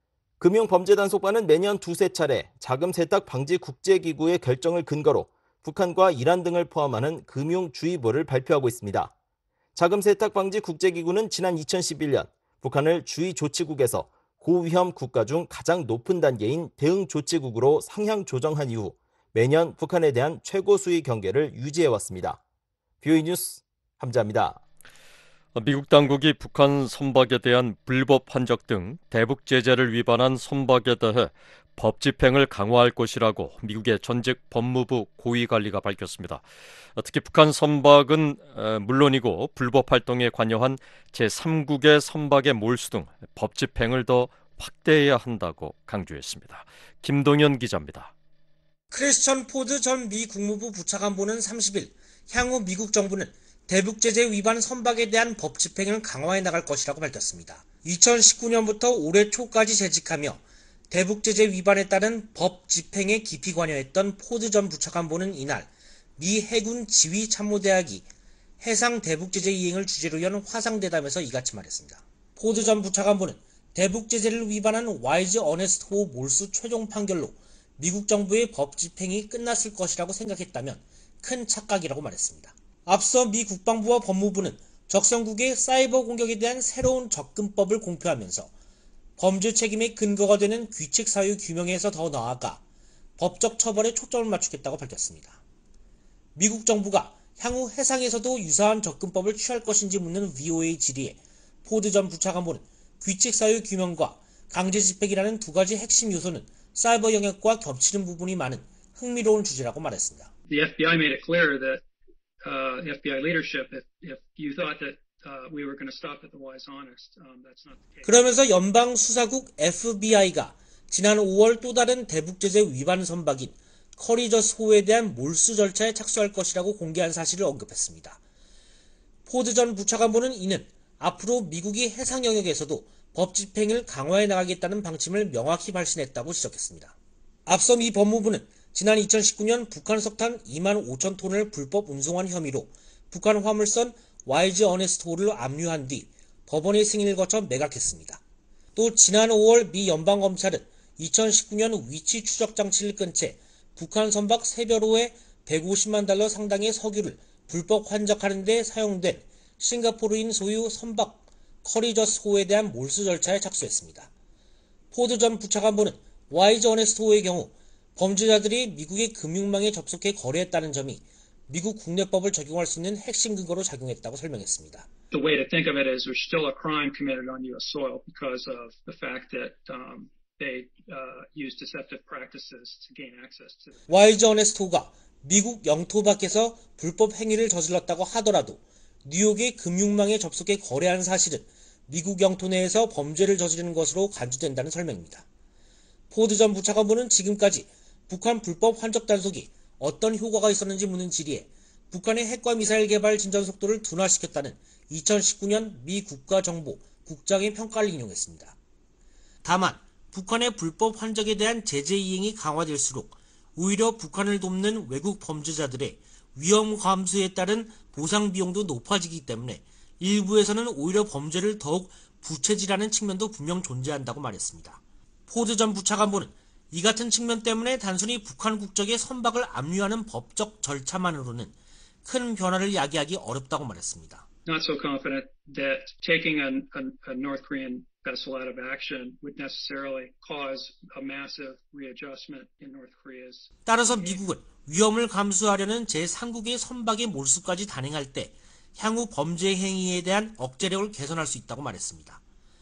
금융범죄단속반은 매년 두세 차례 자금 세탁 방지 국제기구의 결정을 근거로 북한과 이란 등을 포함하는 금융주의보를 발표하고 있습니다. 자금 세탁 방지 국제기구는 지난 이천십일 년 북한을 주의 조치국에서 고위험 국가 중 가장 높은 단계인 대응 조치국으로 상향 조정한 이후 매년 북한에 대한 최고 수위 경계를 유지해왔습니다. 뷰이 뉴스 함자입니다. 미국 당국이 북한 선박에 대한 불법 환적 등 대북 제재를 위반한 선박에 대해 법 집행을 강화할 것이라고 미국의 전직 법무부 고위관리가 밝혔습니다. 특히 북한 선박은 물론이고 불법 활동에 관여한 제삼국의 선박의 몰수 등 법 집행을 더 확대해야 한다고 강조했습니다. 김동현 기자입니다. 크리스천 포드 전 미 국무부 부차관보는 삼십 일 향후 미국 정부는 대북 제재 위반 선박에 대한 법 집행을 강화해 나갈 것이라고 밝혔습니다. 이천십구 년부터 올해 초까지 재직하며 대북 제재 위반에 따른 법 집행에 깊이 관여했던 포드 전 부차관보는 이날 미 해군 지휘참모대학이 해상 대북 제재 이행을 주제로 연 화상대담에서 이같이 말했습니다. 포드 전 부차관보는 대북 제재를 위반한 와이즈 어네스트 호 몰수 최종 판결로 미국 정부의 법 집행이 끝났을 것이라고 생각했다면 큰 착각이라고 말했습니다. 앞서 미 국방부와 법무부는 적성국의 사이버 공격에 대한 새로운 접근법을 공표하면서 범죄 책임의 근거가 되는 귀책 사유 규명에서 더 나아가 법적 처벌에 초점을 맞추겠다고 밝혔습니다. 미국 정부가 향후 해상에서도 유사한 접근법을 취할 것인지 묻는 브이오에이 질의에 포드 전 부차관보는 귀책 사유 규명과 강제 집행이라는 두 가지 핵심 요소는 사이버 영역과 겹치는 부분이 많은 흥미로운 주제라고 말했습니다. The 에프비아이 made it clear that uh, the 에프비아이 leadership, if, if you thought that uh, we were going to stop at the wise honest, um, that's not the case. 그러면서 연방 수사국 에프비아이가 지난 오월 또 다른 대북 제재 위반 선박인 커리저스 호에 대한 몰수 절차에 착수할 것이라고 공개한 사실을 언급했습니다. 포드 전 부차관보는 이는 앞으로 미국이 해상 영역에서도 법 집행을 강화해 나가겠다는 방침을 명확히 발신했다고 지적했습니다. 앞서 미 법무부는 지난 이천십구 년 북한 석탄 이만 오천 톤을 불법 운송한 혐의로 북한 화물선 와이즈 어네스트 호를 압류한 뒤 법원의 승인을 거쳐 매각했습니다. 또 지난 오월 미 연방검찰은 이천십구 년 위치 추적 장치를 끈 채 북한 선박 세 벼로에 백오십만 달러 상당의 석유를 불법 환적하는 데 사용된 싱가포르인 소유 선박 커리저스 호에 대한 몰수 절차에 착수했습니다. 포드 전 부차관보는 와이즈 어네스트 호의 경우 범죄자들이 미국의 금융망에 접속해 거래했다는 점이 미국 국내법을 적용할 수 있는 핵심 근거로 작용했다고 설명했습니다. The way to think of it is there's still a crime committed on U S soil because of the fact that um, they uh, use deceptive practices to gain access to. 와이즈 어네스트 호가 미국 영토 밖에서 불법 행위를 저질렀다고 하더라도 뉴욕의 금융망에 접속해 거래한 사실은 미국 영토 내에서 범죄를 저지르는 것으로 간주된다는 설명입니다. 포드 전 부차관보는 지금까지 북한 불법 환적 단속이 어떤 효과가 있었는지 묻는 질의에 북한의 핵과 미사일 개발 진전 속도를 둔화시켰다는 이천십구 년 미 국가정보 국장의 평가를 인용했습니다. 다만 북한의 불법 환적에 대한 제재 이행이 강화될수록 오히려 북한을 돕는 외국 범죄자들의 위험 감수에 따른 보상 비용도 높아지기 때문에 일부에서는 오히려 범죄를 더욱 부채질하는 측면도 분명 존재한다고 말했습니다. 포드 전 부차관보는 이 같은 측면 때문에 단순히 북한 국적의 선박을 압류하는 법적 절차만으로는 큰 변화를 야기하기 어렵다고 말했습니다. Not so confident that taking a, a, a North Korean vessel out of action would necessarily cause a massive readjustment in North Korea's. 따라서 미국은 위험을 감수하려는 제삼국의 선박의 몰수까지 단행할 때 향후 범죄 행위에 대한 억제력을 개선할 수 있다고 말했습니다.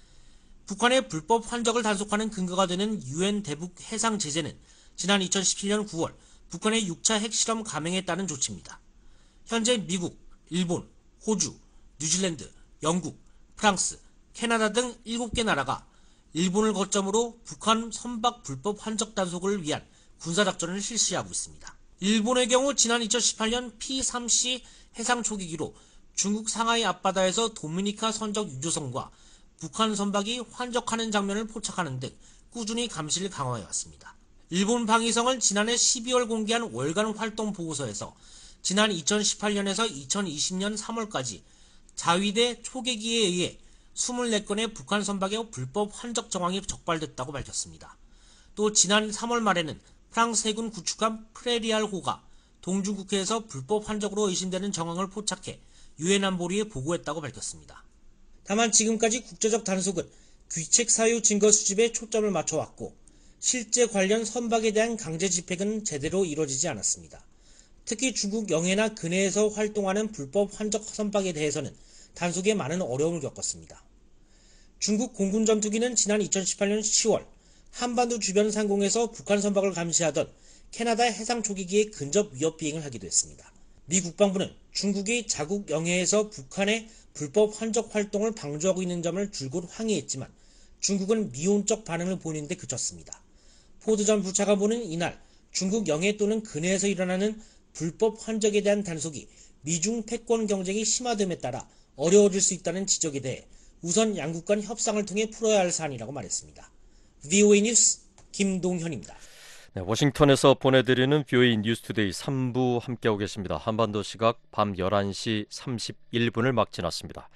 북한의 불법 환적을 단속하는 근거가 되는 유엔 대북 해상 제재는 지난 이천십칠 년 구월 북한의 육 차 핵실험 감행에 따른 조치입니다. 현재 미국, 일본, 호주, 뉴질랜드, 영국, 프랑스, 캐나다 등 일곱 개 나라가 일본을 거점으로 북한 선박 불법 환적 단속을 위한 군사작전을 실시하고 있습니다. 일본의 경우 지난 이천십팔 년 피 삼 씨 해상 초기기로 중국 상하이 앞바다에서 도미니카 선적 유조선과 북한 선박이 환적하는 장면을 포착하는 등 꾸준히 감시를 강화해왔습니다. 일본 방위성은 지난해 십이월 공개한 월간 활동 보고서에서 지난 이천십팔 년에서 이천이십 년 삼월까지 자위대 초계기에 의해 이십사 건의 북한 선박의 불법 환적 정황이 적발됐다고 밝혔습니다. 또 지난 삼월 말에는 프랑스 해군 구축함 프레리알호가 동중국해에서 불법 환적으로 의심되는 정황을 포착해 유엔 안보리에 보고했다고 밝혔습니다. 다만 지금까지 국제적 단속은 귀책 사유 증거 수집에 초점을 맞춰왔고 실제 관련 선박에 대한 강제 집행은 제대로 이루어지지 않았습니다. 특히 중국 영해나 근해에서 활동하는 불법 환적 선박에 대해서는 단속에 많은 어려움을 겪었습니다. 중국 공군 전투기는 지난 이천십팔 년 시월 한반도 주변 상공에서 북한 선박을 감시하던 캐나다 해상 초계기에 근접 위협 비행을 하기도 했습니다. 미 국방부는 중국이 자국 영해에서 북한의 불법 환적 활동을 방조하고 있는 점을 줄곧 항의했지만 중국은 미온적 반응을 보이는 데 그쳤습니다. 포드 전 부차관보는 이날 중국 영해 또는 근해에서 일어나는 불법 환적에 대한 단속이 미중 패권 경쟁이 심화됨에 따라 어려워질 수 있다는 지적에 대해 우선 양국 간 협상을 통해 풀어야 할 사안이라고 말했습니다. 브이오에이 뉴스 김동현입니다. 네, 워싱턴에서 보내드리는 브이오에이 뉴스투데이 삼 부 함께하고 계십니다. 한반도 시각 밤 열한 시 삼십일 분을 막 지났습니다.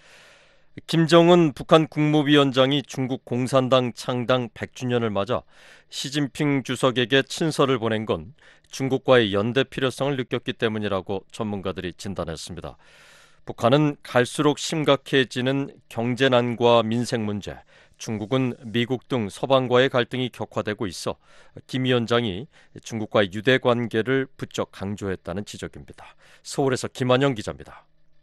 김정은 북한 국무위원장이 중국 공산당 창당 백 주년을 맞아 시진핑 주석에게 친서를 보낸 건 중국과의 연대 필요성을 느꼈기 때문이라고 전문가들이 진단했습니다. 북한은 갈수록 심각해지는 경제난과 민생 문제, 중국은 미국 등 서방과의 갈등이 격화되고 있어 김 위원장이 중국과의 유대 관계를 부쩍 강조했다는 지적입니다. 서울에서 김한영 기자입니다.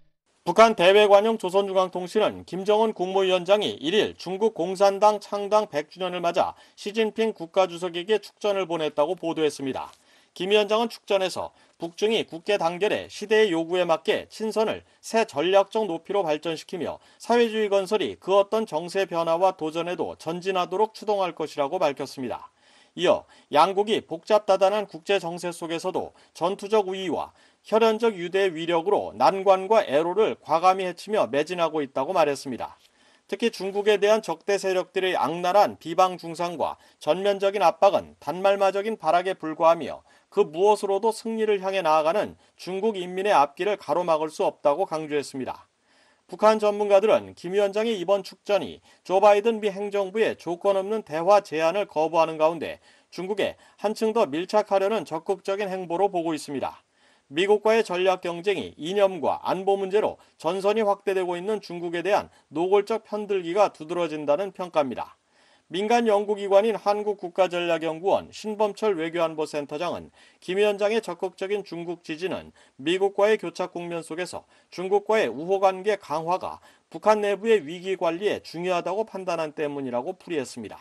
북한 대외관용 조선중앙통신은 김정은 국무위원장이 일일 중국 공산당 창당 백 주년을 맞아 시진핑 국가주석에게 축전을 보냈다고 보도했습니다. 김 위원장은 축전에서 북중이 국계 단결에 시대의 요구에 맞게 친선을 새 전략적 높이로 발전시키며 사회주의 건설이 그 어떤 정세 변화와 도전에도 전진하도록 추동할 것이라고 밝혔습니다. 이어 양국이 복잡다단한 국제 정세 속에서도 전투적 우위와 혈연적 유대의 위력으로 난관과 애로를 과감히 헤치며 매진하고 있다고 말했습니다. 특히 중국에 대한 적대 세력들의 악랄한 비방 중상과 전면적인 압박은 단말마적인 발악에 불과하며 그 무엇으로도 승리를 향해 나아가는 중국 인민의 앞길을 가로막을 수 없다고 강조했습니다. 북한 전문가들은 김 위원장의 이번 축전이 조 바이든 미 행정부의 조건 없는 대화 제안을 거부하는 가운데 중국에 한층 더 밀착하려는 적극적인 행보로 보고 있습니다. 미국과의 전략 경쟁이 이념과 안보 문제로 전선이 확대되고 있는 중국에 대한 노골적 편들기가 두드러진다는 평가입니다. 민간 연구기관인 한국국가전략연구원 신범철 외교안보센터장은 김 위원장의 적극적인 중국 지지는 미국과의 교착 국면 속에서 중국과의 우호관계 강화가 북한 내부의 위기 관리에 중요하다고 판단한 때문이라고 풀이했습니다.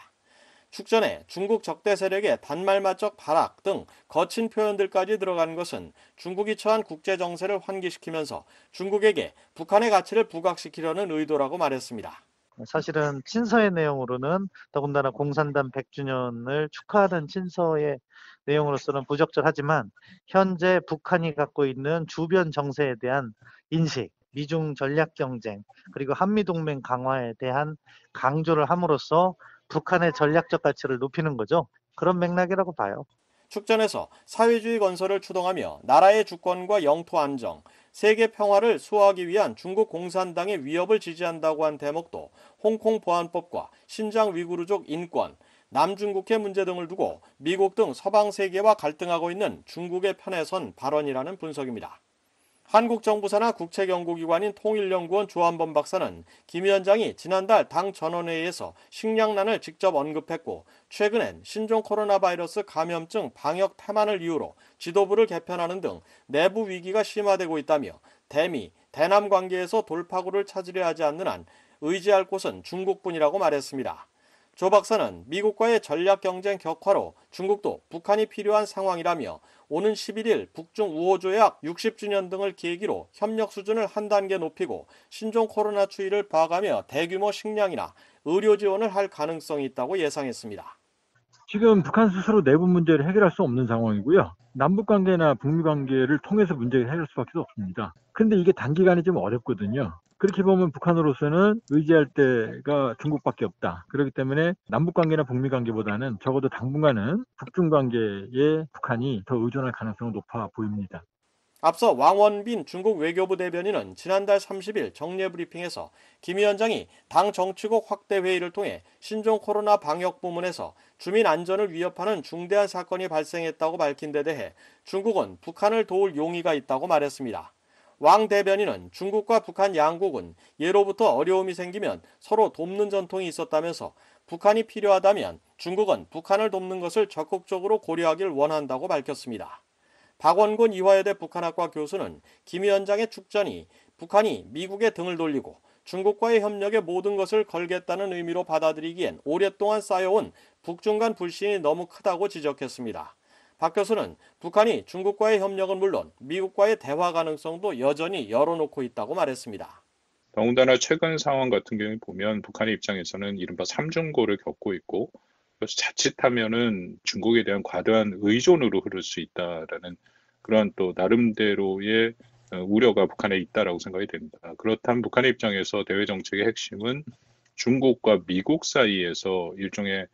축전에 중국 적대 세력의 단말마적 발악 등 거친 표현들까지 들어간 것은 중국이 처한 국제 정세를 환기시키면서 중국에게 북한의 가치를 부각시키려는 의도라고 말했습니다. 사실은 친서의 내용으로는 더군다나 공산당 백 주년을 축하하는 친서의 내용으로서는 부적절하지만 현재 북한이 갖고 있는 주변 정세에 대한 인식, 미중 전략 경쟁, 그리고 한미동맹 강화에 대한 강조를 함으로써 북한의 전략적 가치를 높이는 거죠. 그런 맥락이라고 봐요. 축전에서 사회주의 건설을 추동하며 나라의 주권과 영토 안정, 세계 평화를 수호하기 위한 중국 공산당의 위협을 지지한다고 한 대목도 홍콩 보안법과 신장 위구르족 인권, 남중국해 문제 등을 두고 미국 등 서방 세계와 갈등하고 있는 중국의 편에 선 발언이라는 분석입니다. 한국 정부 산하 국책연구기관인 통일연구원 조한범 박사는 김 위원장이 지난달 당 전원회의에서 식량난을 직접 언급했고 최근엔 신종 코로나 바이러스 감염증 방역 태만을 이유로 지도부를 개편하는 등 내부 위기가 심화되고 있다며 대미, 대남 관계에서 돌파구를 찾으려 하지 않는 한 의지할 곳은 중국뿐이라고 말했습니다. 조 박사는 미국과의 전략 경쟁 격화로 중국도 북한이 필요한 상황이라며 오는 십일 일 북중 우호조약 육십 주년 등을 계기로 협력 수준을 한 단계 높이고 신종 코로나 추이를 봐가며 대규모 식량이나 의료 지원을 할 가능성이 있다고 예상했습니다. 지금 북한 스스로 내부 문제를 해결할 수 없는 상황이고요. 남북관계나 북미관계를 통해서 문제를 해결할 수밖에 없습니다. 근데 이게 단기간에 좀 어렵거든요. 그렇게 보면 북한으로서는 의지할 때가 중국밖에 없다. 그렇기 때문에 남북관계나 북미관계보다는 적어도 당분간은 북중관계에 북한이 더 의존할 가능성은 높아 보입니다. 앞서 왕원빈 중국 외교부 대변인은 지난달 삼십일 정례 브리핑에서 김 위원장이 당 정치국 확대 회의를 통해 신종 코로나 방역 부문에서 주민 안전을 위협하는 중대한 사건이 발생했다고 밝힌 데 대해 중국은 북한을 도울 용의가 있다고 말했습니다. 왕 대변인은 중국과 북한 양국은 예로부터 어려움이 생기면 서로 돕는 전통이 있었다면서 북한이 필요하다면 중국은 북한을 돕는 것을 적극적으로 고려하길 원한다고 밝혔습니다. 박원곤 이화여대 북한학과 교수는 김 위원장의 축전이 북한이 미국의 등을 돌리고 중국과의 협력에 모든 것을 걸겠다는 의미로 받아들이기엔 오랫동안 쌓여온 북중 간 불신이 너무 크다고 지적했습니다. 박 교수는 북한이 중국과의 협력은 물론 미국과의 대화 가능성도 여전히 열어놓고 있다고 말했습니다. 더군다나 최근 상황 같은 경우에 보면 북한의 입장에서는 이른바 삼중고를 겪고 있고 그래서 자칫하면은 중국에 대한 과도한 의존으로 흐를 수 있다라는 그런 또 나름대로의 우려가 북한에 있다라고 생각이 됩니다. 그렇다면 북한의 입장에서 대외 정책의 핵심은 중국과 미국 사이에서 일종의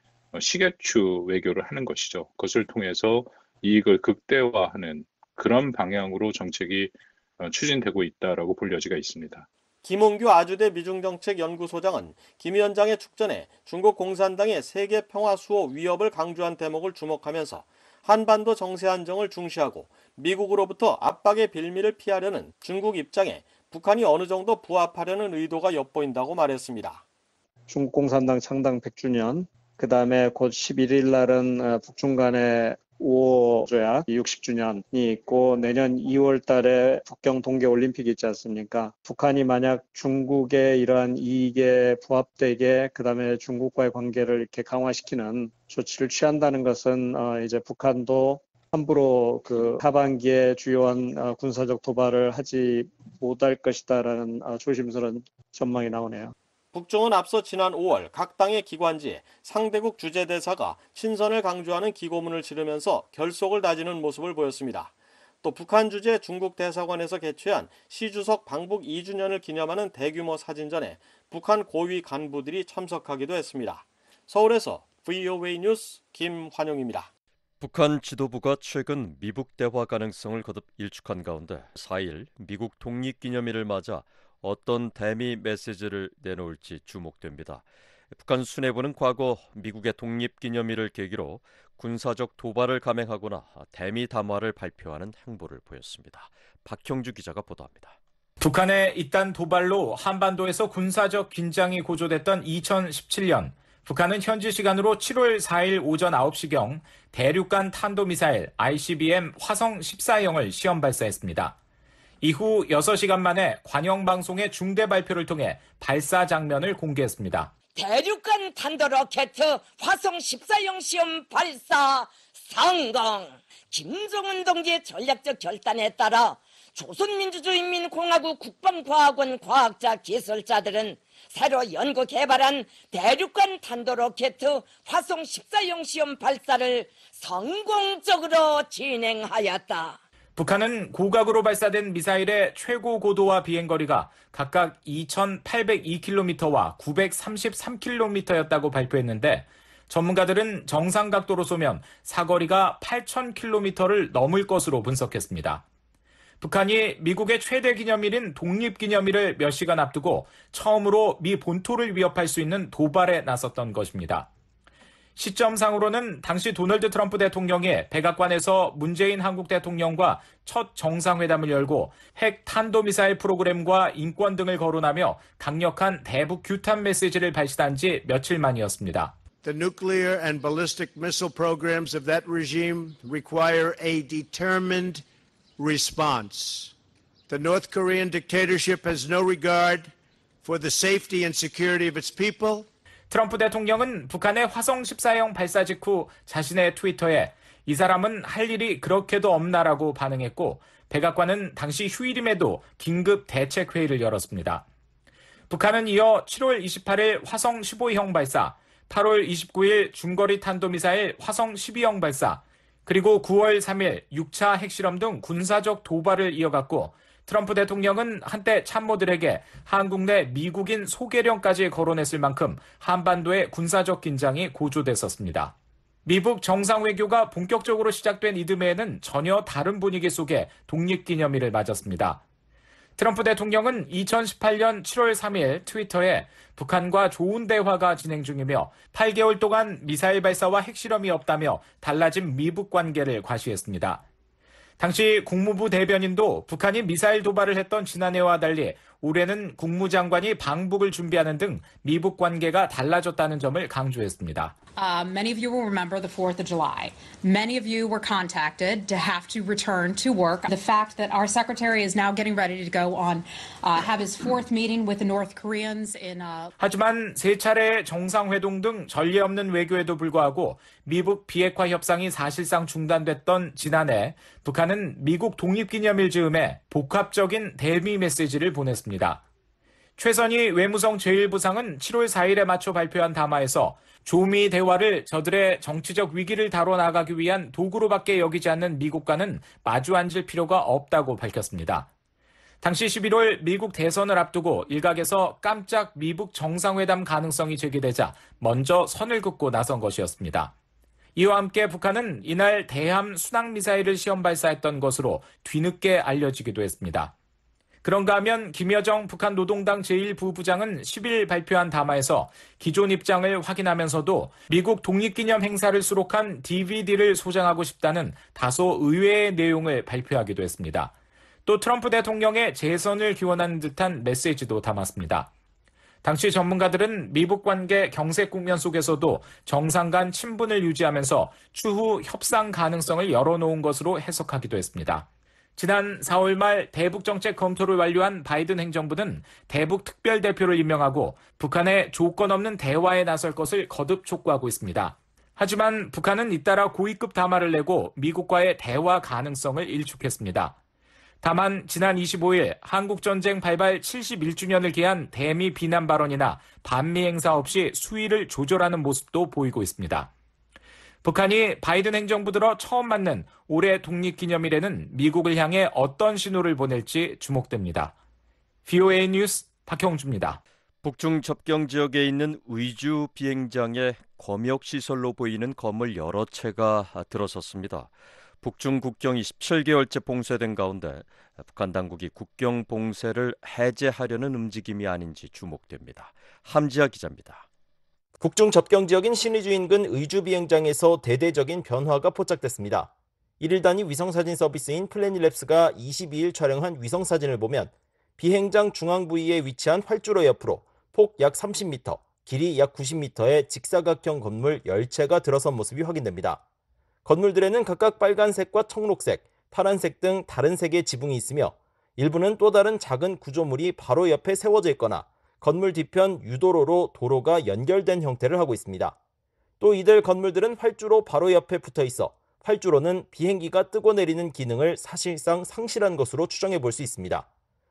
시계추 외교를 하는 것이죠. 그것을 통해서 이익을 극대화하는 그런 방향으로 정책이 추진되고 있다라고 볼 여지가 있습니다. 김홍규 아주대 미중정책연구소장은 김 위원장의 축전에 중국 공산당의 세계 평화 수호 위협을 강조한 대목을 주목하면서 한반도 정세 안정을 중시하고 미국으로부터 압박의 빌미를 피하려는 중국 입장에 북한이 어느 정도 부합하려는 의도가 엿보인다고 말했습니다. 중국 공산당 창당 백 주년, 그 다음에 곧 십일 일 날은 북중 간의 오호 조약 육십 주년이 있고 내년 이월 달에 북경 동계올림픽이 있지 않습니까? 북한이 만약 중국의 이러한 이익에 부합되게 그다음에 중국과의 관계를 이렇게 강화시키는 조치를 취한다는 것은 어 이제 북한도 함부로 그 하반기에 주요한 어 군사적 도발을 하지 못할 것이다라는 어 조심스러운 전망이 나오네요. 북중은 앞서 지난 오월 각 당의 기관지에 상대국 주재대사가 친선을 강조하는 기고문을 지르면서 결속을 다지는 모습을 보였습니다. 또 북한 주재 중국 대사관에서 개최한 시 주석 방북 이 주년을 기념하는 대규모 사진전에 북한 고위 간부들이 참석하기도 했습니다. 서울에서 브이오에이 뉴스 김환용입니다. 북한 지도부가 최근 미북 대화 가능성을 거듭 일축한 가운데 사 일 미국 독립기념일을 맞아 어떤 대미 메시지를 내놓을지 주목됩니다. 북한 수뇌부는 과거 미국의 독립기념일을 계기로 군사적 도발을 감행하거나 대미 담화를 발표하는 행보를 보였습니다. 박형주 기자가 보도합니다. 북한의 이딴 도발로 한반도에서 군사적 긴장이 고조됐던 이천십칠 년 북한은 현지 시간으로 칠월 사일 오전 아홉 시경 대륙간 탄도미사일 아이씨비엠 화성 십사형을 시험 발사했습니다. 이후 여섯 시간 만에 관영방송의 중대 발표를 통해 발사 장면을 공개했습니다. 대륙간 탄도로켓 화성 십사형 시험 발사 성공! 김정은 동지의 전략적 결단에 따라 조선민주주의인민공화국 국방과학원 과학자 기술자들은 새로 연구 개발한 대륙간 탄도로켓 화성 십사형 시험 발사를 성공적으로 진행하였다. 북한은 고각으로 발사된 미사일의 최고 고도와 비행거리가 각각 이천팔백이 킬로미터와 구백삼십삼 킬로미터였다고 발표했는데 전문가들은 정상 각도로 쏘면 사거리가 팔천 킬로미터를 넘을 것으로 분석했습니다. 북한이 미국의 최대 기념일인 독립기념일을 몇 시간 앞두고 처음으로 미 본토를 위협할 수 있는 도발에 나섰던 것입니다. 시점상으로는 당시 도널드 트럼프 대통령이 백악관에서 문재인 한국 대통령과 첫 정상회담을 열고 핵 탄도미사일 프로그램과 인권 등을 거론하며 강력한 대북 규탄 메시지를 발신한 지 며칠 만이었습니다. The nuclear and ballistic missile programs of that regime require a determined response. The North Korean dictatorship has no regard for the safety and security of its people. 트럼프 대통령은 북한의 화성 십사형 발사 직후 자신의 트위터에 이 사람은 할 일이 그렇게도 없나라고 반응했고 백악관은 당시 휴일임에도 긴급 대책회의를 열었습니다. 북한은 이어 칠월 이십팔일 화성 십오형 발사, 팔월 이십구일 중거리 탄도미사일 화성 십이형 발사, 그리고 구월 삼일 육 차 핵실험 등 군사적 도발을 이어갔고 트럼프 대통령은 한때 참모들에게 한국 내 미국인 소개령까지 거론했을 만큼 한반도의 군사적 긴장이 고조됐었습니다. 미북 정상외교가 본격적으로 시작된 이듬해에는 전혀 다른 분위기 속에 독립기념일을 맞았습니다. 트럼프 대통령은 이천십팔년 칠월 삼일 트위터에 북한과 좋은 대화가 진행 중이며 팔 개월 동안 미사일 발사와 핵실험이 없다며 달라진 미북 관계를 과시했습니다. 당시 국무부 대변인도 북한이 미사일 도발을 했던 지난해와 달리 올해는 국무장관이 방북을 준비하는 등 미북 관계가 달라졌다는 점을 강조했습니다. Uh, many of you will remember the fourth of July. Many of you were contacted to have to return to work. The fact that our secretary is now getting ready to go on, uh, have his fourth meeting with the North Koreans in. Uh... 하지만 세 차례 정상회동 등 전례 없는 외교에도 불구하고 미북 비핵화 협상이 사실상 중단됐던 지난해 북한은 미국 독립기념일 즈음에 복합적인 대미 메시지를 보냈습니다. 최선희 외무성 제일 부상은 칠월 사일에 맞춰 발표한 담화에서 조미 대화를 저들의 정치적 위기를 다뤄나가기 위한 도구로밖에 여기지 않는 미국과는 마주 앉을 필요가 없다고 밝혔습니다. 당시 십일월 미국 대선을 앞두고 일각에서 깜짝 미북 정상회담 가능성이 제기되자 먼저 선을 긋고 나선 것이었습니다. 이와 함께 북한은 이날 대함 순항미사일을 시험 발사했던 것으로 뒤늦게 알려지기도 했습니다. 그런가 하면 김여정 북한 노동당 제일 부부장은 십일 발표한 담화에서 기존 입장을 확인하면서도 미국 독립기념 행사를 수록한 디비디를 소장하고 싶다는 다소 의외의 내용을 발표하기도 했습니다. 또 트럼프 대통령의 재선을 기원하는 듯한 메시지도 담았습니다. 당시 전문가들은 미북 관계 경색 국면 속에서도 정상 간 친분을 유지하면서 추후 협상 가능성을 열어놓은 것으로 해석하기도 했습니다. 지난 사월 말 대북 정책 검토를 완료한 바이든 행정부는 대북 특별대표를 임명하고 북한의 조건 없는 대화에 나설 것을 거듭 촉구하고 있습니다. 하지만 북한은 잇따라 고위급 담화를 내고 미국과의 대화 가능성을 일축했습니다. 다만 지난 이십오일 한국전쟁 발발 칠십일주년을 기한 대미 비난 발언이나 반미 행사 없이 수위를 조절하는 모습도 보이고 있습니다. 북한이 바이든 행정부 들어 처음 맞는 올해 독립기념일에는 미국을 향해 어떤 신호를 보낼지 주목됩니다. 브이오에이 뉴스 박형주입니다. 북중 접경 지역에 있는 의주 비행장에 검역시설로 보이는 건물 여러 채가 들어섰습니다. 북중 국경 이십칠 개월째 봉쇄된 가운데 북한 당국이 국경 봉쇄를 해제하려는 움직임이 아닌지 주목됩니다. 함지아 기자입니다. 북중 접경 지역인 신의주 인근 의주 비행장에서 대대적인 변화가 포착됐습니다. 일일 단위 위성사진 서비스인 플래닛랩스가 이십이일 촬영한 위성사진을 보면 비행장 중앙 부위에 위치한 활주로 옆으로 폭 약 삼십 미터, 길이 약 구십 미터의 직사각형 건물 열 채가 들어선 모습이 확인됩니다. 건물들에는 각각 빨간색과 청록색, 파란색 등 다른 색의 지붕이 있으며 일부는 또 다른 작은 구조물이 바로 옆에 세워져 있거나 건물 뒤편 유도로로 도로가 연결된 형태를 하고 있습니다. 또 이들 건물들은 활주로 바로 옆에 붙어 있어 활주로는 비행기가 뜨고 내리는 기능을 사실상 상실한 것으로 추정해 볼 수 있습니다.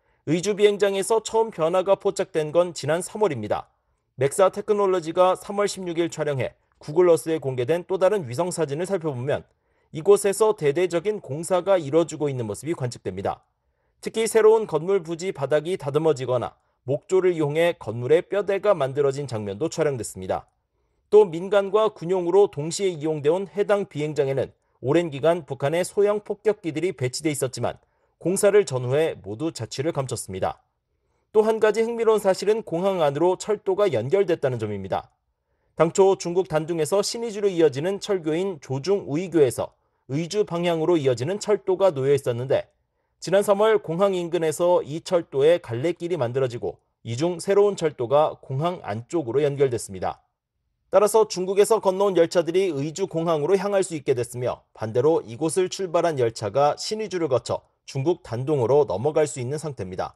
의주 비행장에서 처음 변화가 포착된 건 지난 삼월입니다. 맥사 테크놀로지가 삼월 십육일 촬영해 구글어스에 공개된 또 다른 위성사진을 살펴보면 이곳에서 대대적인 공사가 이뤄지고 있는 모습이 관측됩니다. 특히 새로운 건물 부지 바닥이 다듬어지거나 목조를 이용해 건물의 뼈대가 만들어진 장면도 촬영됐습니다. 또 민간과 군용으로 동시에 이용되어 온 해당 비행장에는 오랜 기간 북한의 소형 폭격기들이 배치돼 있었지만 공사를 전후해 모두 자취를 감췄습니다. 또 한 가지 흥미로운 사실은 공항 안으로 철도가 연결됐다는 점입니다. 당초 중국 단둥에서 신의주로 이어지는 철교인 조중우이교에서 의주 방향으로 이어지는 철도가 놓여 있었는데 지난 삼월 공항 인근에서 이 철도에 갈래길이 만들어지고 이 중 새로운 철도가 공항 안쪽으로 연결됐습니다. 따라서 중국에서 건너온 열차들이 의주 공항으로 향할 수 있게 됐으며 반대로 이곳을 출발한 열차가 신의주를 거쳐 중국 단둥으로 넘어갈 수 있는 상태입니다.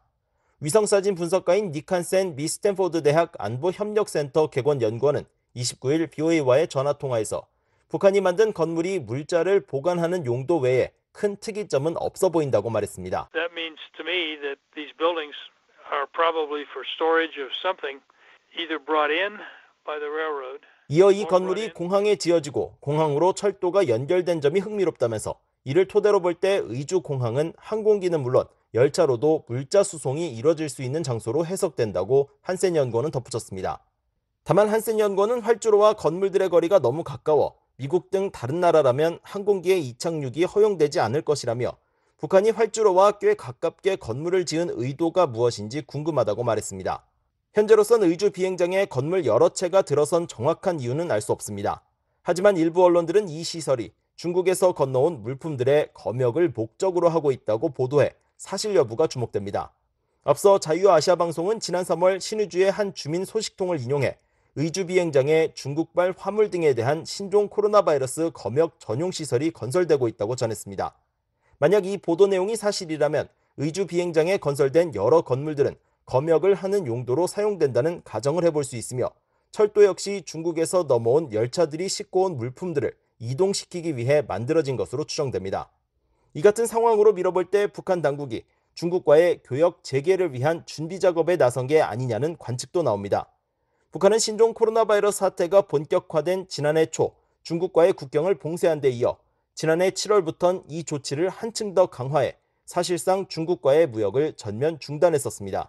위성사진 분석가인 니칸센 미 스탠포드 대학 안보협력센터 객원연구원은 이십구일 브이오에이와의 전화통화에서 북한이 만든 건물이 물자를 보관하는 용도 외에 큰 특이점은 없어 보인다고 말했습니다. That means to me that these buildings are probably for storage of something either brought in by the railroad 이어 이 건물이 공항에 지어지고 공항으로 철도가 연결된 점이 흥미롭다면서 이를 토대로 볼 때 의주 공항은 항공기는 물론 열차로도 물자 수송이 이뤄질 수 있는 장소로 해석된다고 한센 연구원은 덧붙였습니다. 다만 한센 연구원은 활주로와 건물들의 거리가 너무 가까워 미국 등 다른 나라라면 항공기의 이착륙이 허용되지 않을 것이라며 북한이 활주로와 꽤 가깝게 건물을 지은 의도가 무엇인지 궁금하다고 말했습니다. 현재로선 의주 비행장에 건물 여러 채가 들어선 정확한 이유는 알 수 없습니다. 하지만 일부 언론들은 이 시설이 중국에서 건너온 물품들의 검역을 목적으로 하고 있다고 보도해 사실 여부가 주목됩니다. 앞서 자유아시아방송은 지난 삼월 신의주의 한 주민 소식통을 인용해 의주 비행장에 중국발 화물 등에 대한 신종 코로나 바이러스 검역 전용 시설이 건설되고 있다고 전했습니다. 만약 이 보도 내용이 사실이라면 의주 비행장에 건설된 여러 건물들은 검역을 하는 용도로 사용된다는 가정을 해볼 수 있으며 철도 역시 중국에서 넘어온 열차들이 싣고 온 물품들을 이동시키기 위해 만들어진 것으로 추정됩니다. 이 같은 상황으로 밀어볼 때 북한 당국이 중국과의 교역 재개를 위한 준비 작업에 나선 게 아니냐는 관측도 나옵니다. 북한은 신종 코로나 바이러스 사태가 본격화된 지난해 초 중국과의 국경을 봉쇄한 데 이어 지난해 칠월부터는 이 조치를 한층 더 강화해 사실상 중국과의 무역을 전면 중단했었습니다.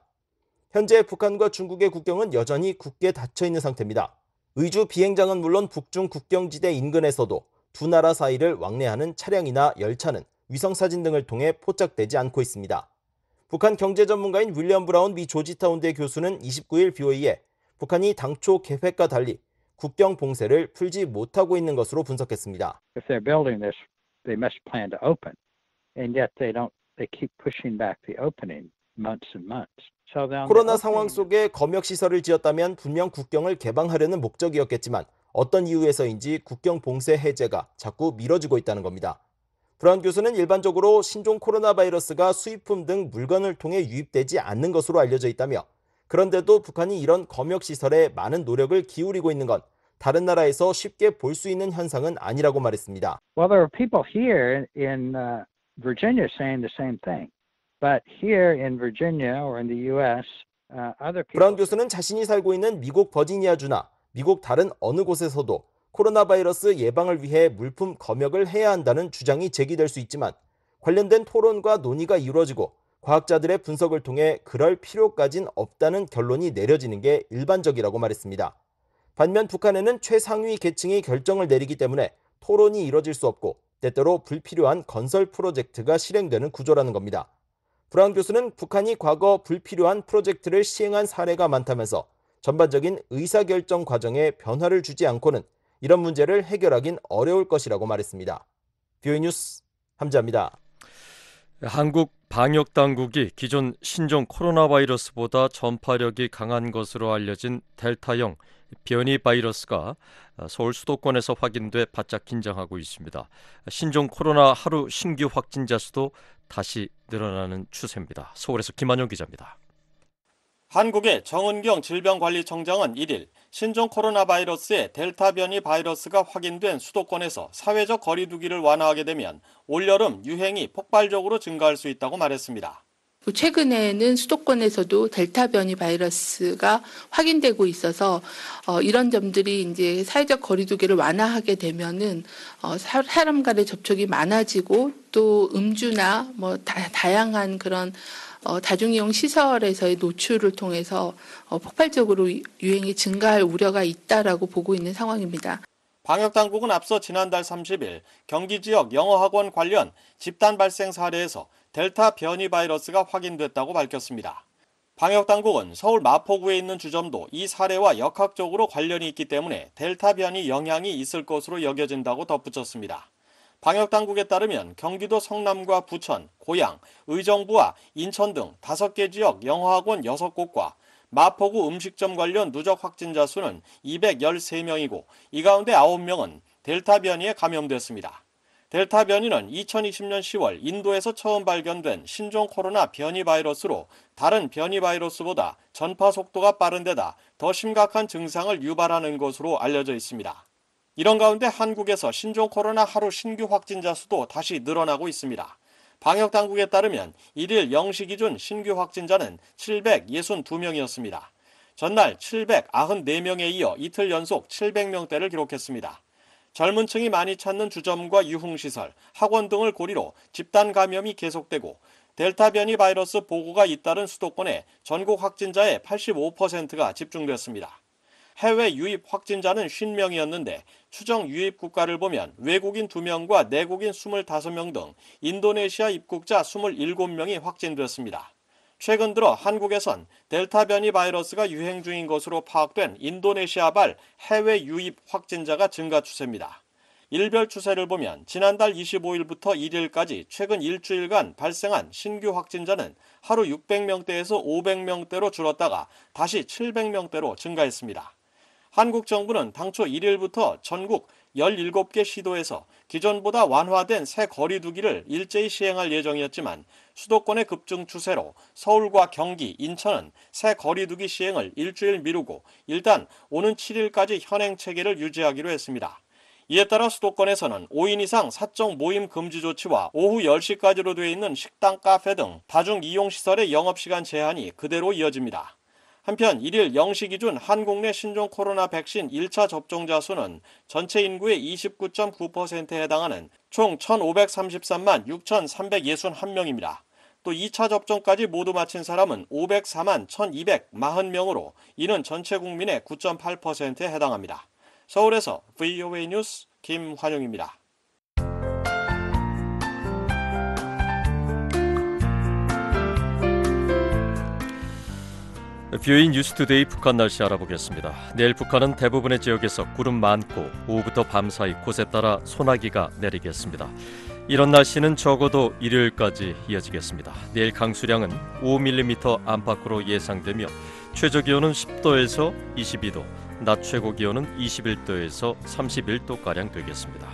현재 북한과 중국의 국경은 여전히 굳게 닫혀 있는 상태입니다. 의주 비행장은 물론 북중 국경지대 인근에서도 두 나라 사이를 왕래하는 차량이나 열차는 위성사진 등을 통해 포착되지 않고 있습니다. 북한 경제 전문가인 윌리엄 브라운 미 조지타운대 교수는 이십구일 비오이에 북한이 당초 계획과 달리 국경 봉쇄를 풀지 못하고 있는 것으로 분석했습니다. If they're building this, they must plan to open, and yet they don't. They keep pushing back the opening months and months. So then 코로나 상황 속에 검역 시설을 지었다면 분명 국경을 개방하려는 목적이었겠지만 어떤 이유에서인지 국경 봉쇄 해제가 자꾸 미뤄지고 있다는 겁니다. 브라운 교수는 일반적으로 신종 코로나 바이러스가 수입품 등 물건을 통해 유입되지 않는 것으로 알려져 있다며 그런데도 북한이 이런 검역 시설에 많은 노력을 기울이고 있는 건 다른 나라에서 쉽게 볼 수 있는 현상은 아니라고 말했습니다. Well, there are people here in uh, Virginia saying the same thing. But here in Virginia or in the U S, uh, other people... 브라운 교수는 자신이 살고 있는 미국 버지니아주나 미국 다른 어느 곳에서도 코로나 바이러스 예방을 위해 물품 검역을 해야 한다는 주장이 제기될 수 있지만 관련된 토론과 논의가 이루어지고 과학자들의 분석을 통해 그럴 필요까진 없다는 결론이 내려지는 게 일반적이라고 말했습니다. 반면 북한에는 최상위 계층이 결정을 내리기 때문에 토론이 이뤄질 수 없고 때때로 불필요한 건설 프로젝트가 실행되는 구조라는 겁니다. 브라운 교수는 북한이 과거 불필요한 프로젝트를 시행한 사례가 많다면서 전반적인 의사결정 과정에 변화를 주지 않고는 이런 문제를 해결하긴 어려울 것이라고 말했습니다. 비오이 뉴스 함지아입니다. 한국 방역당국이 기존 신종 코로나 바이러스보다 전파력이 강한 것으로 알려진 델타형 변이 바이러스가 서울 수도권에서 확인돼 바짝 긴장하고 있습니다. 신종 코로나 하루 신규 확진자 수도 다시 늘어나는 추세입니다. 서울에서 김한용 기자입니다. 한국의 정은경 질병관리청장은 일일 신종 코로나 바이러스의 델타 변이 바이러스가 확인된 수도권에서 사회적 거리 두기를 완화하게 되면 올여름 유행이 폭발적으로 증가할 수 있다고 말했습니다. 최근에는 수도권에서도 델타 변이 바이러스가 확인되고 있어서 어, 이런 점들이 이제 사회적 거리두기를 완화하게 되면은 어, 사람 간의 접촉이 많아지고 또 음주나 뭐 다, 다양한 그런 어, 다중이용 시설에서의 노출을 통해서 어, 폭발적으로 유행이 증가할 우려가 있다라고 보고 있는 상황입니다. 방역당국은 앞서 지난달 삼십일 경기 지역 영어학원 관련 집단 발생 사례에서 델타 변이 바이러스가 확인됐다고 밝혔습니다. 방역당국은 서울 마포구에 있는 주점도 이 사례와 역학적으로 관련이 있기 때문에 델타 변이 영향이 있을 것으로 여겨진다고 덧붙였습니다. 방역당국에 따르면 경기도 성남과 부천, 고양, 의정부와 인천 등 다섯 개 지역 영어학원 여섯 곳과 마포구 음식점 관련 누적 확진자 수는 이백십삼 명이고 이 가운데 아홉 명은 델타 변이에 감염됐습니다. 델타 변이는 이천이십년 시월 인도에서 처음 발견된 신종 코로나 변이 바이러스로 다른 변이 바이러스보다 전파 속도가 빠른 데다 더 심각한 증상을 유발하는 것으로 알려져 있습니다. 이런 가운데 한국에서 신종 코로나 하루 신규 확진자 수도 다시 늘어나고 있습니다. 방역당국에 따르면 일일 영 시 기준 신규 확진자는 칠백육십이 명이었습니다. 전날 칠백구십사 명에 이어 이틀 연속 칠백 명대를 기록했습니다. 젊은 층이 많이 찾는 주점과 유흥시설, 학원 등을 고리로 집단 감염이 계속되고 델타 변이 바이러스 보고가 잇따른 수도권에 전국 확진자의 팔십오 퍼센트가 집중됐습니다. 해외 유입 확진자는 오십 명이었는데 추정 유입 국가를 보면 외국인 두 명과 내국인 이십오 명 등 인도네시아 입국자 이십칠 명이 확진됐습니다. 최근 들어 한국에선 델타 변이 바이러스가 유행 중인 것으로 파악된 인도네시아발 해외 유입 확진자가 증가 추세입니다. 일별 추세를 보면 지난달 이십오일부터 일일까지 최근 일주일간 발생한 신규 확진자는 하루 육백 명대에서 오백 명대로 줄었다가 다시 칠백 명대로 증가했습니다. 한국 정부는 당초 일일부터 전국 열일곱 개 시도에서 기존보다 완화된 새 거리 두기를 일제히 시행할 예정이었지만 수도권의 급증 추세로 서울과 경기, 인천은 새 거리 두기 시행을 일주일 미루고 일단 오는 칠일까지 현행 체계를 유지하기로 했습니다. 이에 따라 수도권에서는 오 인 이상 사적 모임 금지 조치와 오후 열 시까지로 되어 있는 식당, 카페 등 다중 이용시설의 영업시간 제한이 그대로 이어집니다. 한편 일일 영 시 기준 한국 내 신종 코로나 백신 일 차 접종자 수는 전체 인구의 이십구 점 구 퍼센트에 해당하는 총 천오백삼십삼만 육천삼백육십일 명입니다. 또 이 차 접종까지 모두 마친 사람은 오백사만 천이백사십 명으로 이는 전체 국민의 구 점 팔 퍼센트에 해당합니다. 서울에서 브이오에이 뉴스 김환용입니다. 브이오에이 뉴스투데이 북한 날씨 알아보겠습니다. 내일 북한은 대부분의 지역에서 구름 많고 오후부터 밤사이 곳에 따라 소나기가 내리겠습니다. 이런 날씨는 적어도 일요일까지 이어지겠습니다. 내일 강수량은 오 밀리미터 안팎으로 예상되며 최저 기온은 십 도에서 이십이 도, 낮 최고 기온은 이십일 도에서 삼십일 도가량 되겠습니다.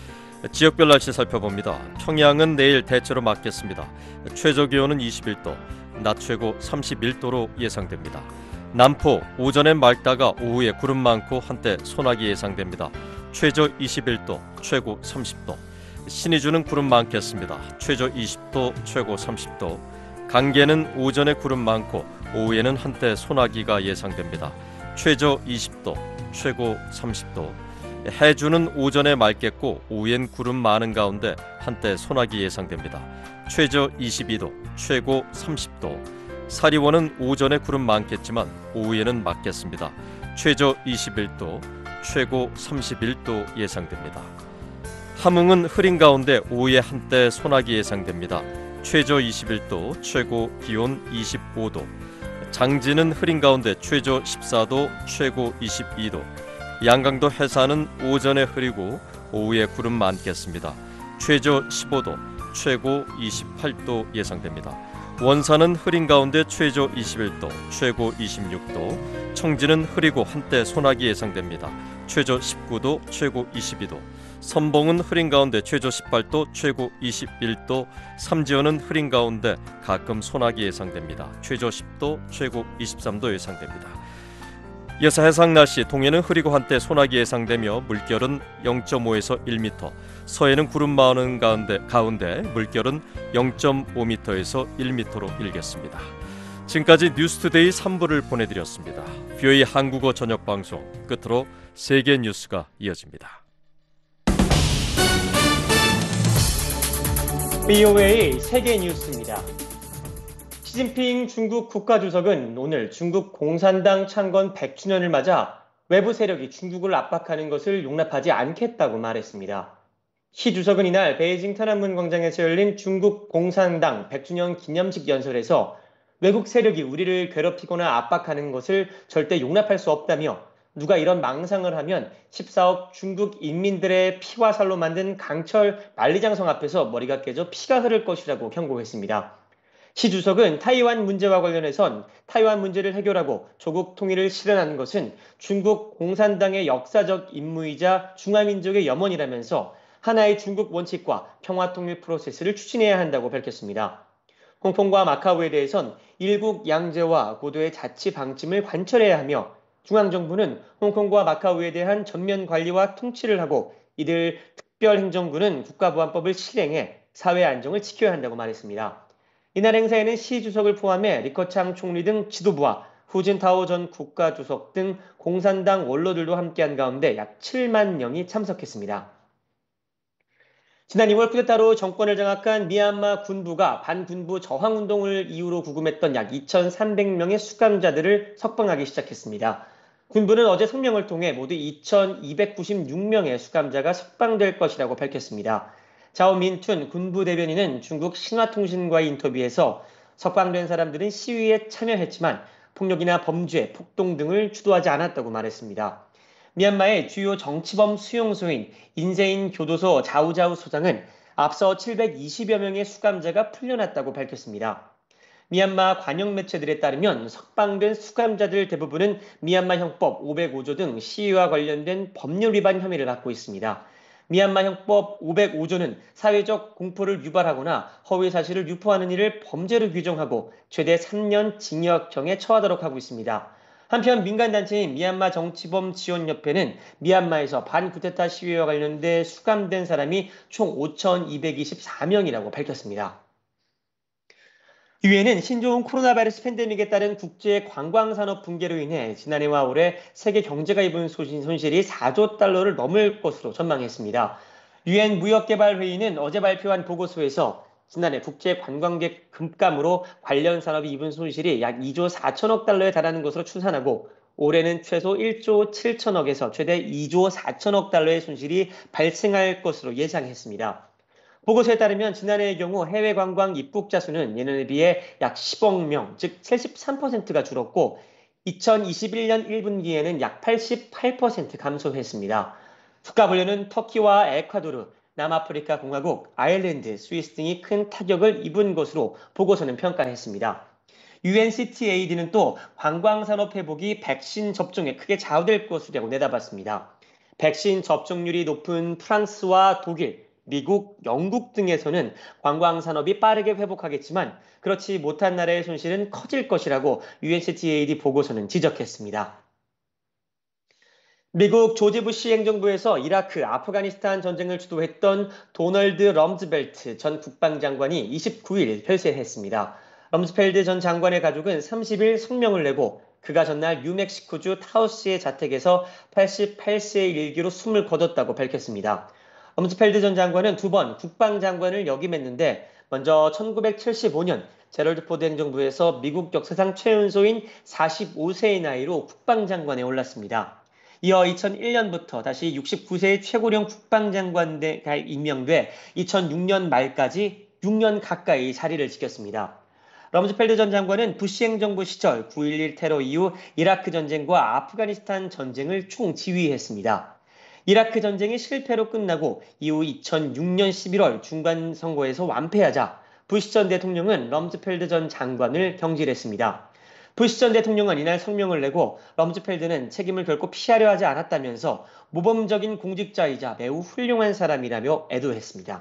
지역별 날씨 살펴봅니다. 평양은 내일 대체로 맑겠습니다. 최저 기온은 이십일 도, 낮 최고 삼십일 도로 예상됩니다. 남포 오전엔 맑다가 오후에 구름 많고 한때 소나기 예상됩니다. 최저 이십일 도, 최고 삼십 도. 신의주는 구름 많겠습니다. 최저 이십 도, 최고 삼십 도. 강계는 오전에 구름 많고 오후에는 한때 소나기가 예상됩니다. 최저 이십 도, 최고 삼십 도. 해주는 오전에 맑겠고 오후엔 구름 많은 가운데 한때 소나기 예상됩니다. 최저 이십이 도, 최고 삼십 도. 사리원은 오전에 구름 많겠지만 오후에는 맑겠습니다. 최저 이십일 도, 최고 삼십일 도 예상됩니다. 함흥은 흐린 가운데 오후에 한때 소나기 예상됩니다. 최저 이십일 도, 최고 기온 이십오 도. 장진은 흐린 가운데 최저 십사 도, 최고 이십이 도. 양강도 해산은 오전에 흐리고 오후에 구름 많겠습니다. 최저 십오 도, 최고 이십팔 도 예상됩니다. 원산은 흐린 가운데 최저 이십일 도, 최고 이십육 도. 청진은 흐리고 한때 소나기 예상됩니다. 최저 십구 도, 최고 이십이 도. 선봉은 흐린 가운데 최저 십팔 도, 최고 이십일 도. 삼지연은 흐린 가운데 가끔 소나기 예상됩니다. 최저 십 도, 최고 이십삼 도 예상됩니다. 이어서 해상 날씨, 동해는 흐리고 한때 소나기 예상되며 물결은 영 점 오에서 일 미터, 서해는 구름 많은 가운데, 가운데 물결은 영 점 오 미터에서 일 미터로 일겠습니다. 지금까지 뉴스투데이 삼 부를 보내드렸습니다. 브이오에이 한국어 저녁 방송 끝으로 세계 뉴스가 이어집니다. 브이오에이 세계 뉴스입니다. 시진핑 중국 국가주석은 오늘 중국 공산당 창건 백 주년을 맞아 외부 세력이 중국을 압박하는 것을 용납하지 않겠다고 말했습니다. 시 주석은 이날 베이징天安문 광장에서 열린 중국 공산당 백 주년 기념식 연설에서 외국 세력이 우리를 괴롭히거나 압박하는 것을 절대 용납할 수 없다며 누가 이런 망상을 하면 십사억 중국 인민들의 피와 살로 만든 강철 만리장성 앞에서 머리가 깨져 피가 흐를 것이라고 경고했습니다. 시 주석은 타이완 문제와 관련해선 타이완 문제를 해결하고 조국 통일을 실현하는 것은 중국 공산당의 역사적 임무이자 중화민족의 염원이라면서 하나의 중국 원칙과 평화통일 프로세스를 추진해야 한다고 밝혔습니다. 홍콩과 마카오에 대해선 일국 양제와 고도의 자치 방침을 관철해야 하며 중앙정부는 홍콩과 마카오에 대한 전면 관리와 통치를 하고 이들 특별행정구는 국가보안법을 실행해 사회 안정을 지켜야 한다고 말했습니다. 이날 행사에는 시 주석을 포함해 리커창 총리 등 지도부와 후진타오 전 국가주석 등 공산당 원로들도 함께한 가운데 약 칠만 명이 참석했습니다. 지난 이월 쿠데타로 정권을 장악한 미얀마 군부가 반군부 저항운동을 이유로 구금했던 약 이천삼백 명의 수감자들을 석방하기 시작했습니다. 군부는 어제 성명을 통해 모두 이천이백구십육 명의 수감자가 석방될 것이라고 밝혔습니다. 자오민툰 군부 대변인은 중국 신화통신과의 인터뷰에서 석방된 사람들은 시위에 참여했지만 폭력이나 범죄, 폭동 등을 주도하지 않았다고 말했습니다. 미얀마의 주요 정치범 수용소인 인세인 교도소 자우자우 소장은 앞서 칠백이십여 명의 수감자가 풀려났다고 밝혔습니다. 미얀마 관영 매체들에 따르면 석방된 수감자들 대부분은 미얀마 형법 오백오조 등 시위와 관련된 법률 위반 혐의를 받고 있습니다. 미얀마 형법 오백오조는 사회적 공포를 유발하거나 허위 사실을 유포하는 일을 범죄로 규정하고 최대 삼 년 징역형에 처하도록 하고 있습니다. 한편 민간단체인 미얀마 정치범 지원협회는 미얀마에서 반쿠데타 시위와 관련돼 수감된 사람이 총 오천이백이십사 명이라고 밝혔습니다. 유엔은 신종 코로나 바이러스 팬데믹에 따른 국제 관광산업 붕괴로 인해 지난해와 올해 세계 경제가 입은 손실이 사조 달러를 넘을 것으로 전망했습니다. 유엔 무역개발회의는 어제 발표한 보고서에서 지난해 국제 관광객 급감으로 관련 산업이 입은 손실이 약 이조 사천억 달러에 달하는 것으로 추산하고 올해는 최소 일조 칠천억에서 최대 이조 사천억 달러의 손실이 발생할 것으로 예상했습니다. 보고서에 따르면 지난해의 경우 해외 관광 입국자 수는 예년에 비해 약 십억 명, 즉 칠십삼 퍼센트가 줄었고 이천이십일 년 일 분기에는 약 팔십팔 퍼센트 감소했습니다. 국가 분류는 터키와 에콰도르, 남아프리카 공화국, 아일랜드, 스위스 등이 큰 타격을 입은 것으로 보고서는 평가했습니다. 유엔씨티에이디는 또 관광산업 회복이 백신 접종에 크게 좌우될 것이라고 내다봤습니다. 백신 접종률이 높은 프랑스와 독일, 미국, 영국 등에서는 관광산업이 빠르게 회복하겠지만 그렇지 못한 나라의 손실은 커질 것이라고 유엔씨티에이디 보고서는 지적했습니다. 미국 조지 부시 행정부에서 이라크, 아프가니스탄 전쟁을 주도했던 도널드 럼즈벨트 전 국방장관이 이십구일 별세했습니다. 럼즈펠드 전 장관의 가족은 삼십일 성명을 내고 그가 전날 뉴멕시코주 타우스의 자택에서 팔십팔 세의 일기로 숨을 거뒀다고 밝혔습니다. 럼즈펠드 전 장관은 두 번 국방장관을 역임했는데 먼저 천구백칠십오 년 제럴드 포드 행정부에서 미국 역사상 최연소인 사십오 세의 나이로 국방장관에 올랐습니다. 이어 이천일 년부터 다시 육십구 세의 최고령 국방장관에 임명돼 이천육 년 말까지 육 년 가까이 자리를 지켰습니다. 럼즈펠드 전 장관은 부시 행정부 시절 구일일 테러 이후 이라크 전쟁과 아프가니스탄 전쟁을 총지휘했습니다. 이라크 전쟁이 실패로 끝나고 이후 이천육 년 십일월 중간선거에서 완패하자 부시 전 대통령은 럼즈펠드 전 장관을 경질했습니다. 부시 전 대통령은 이날 성명을 내고 럼즈펠드는 책임을 결코 피하려 하지 않았다면서 모범적인 공직자이자 매우 훌륭한 사람이라며 애도했습니다.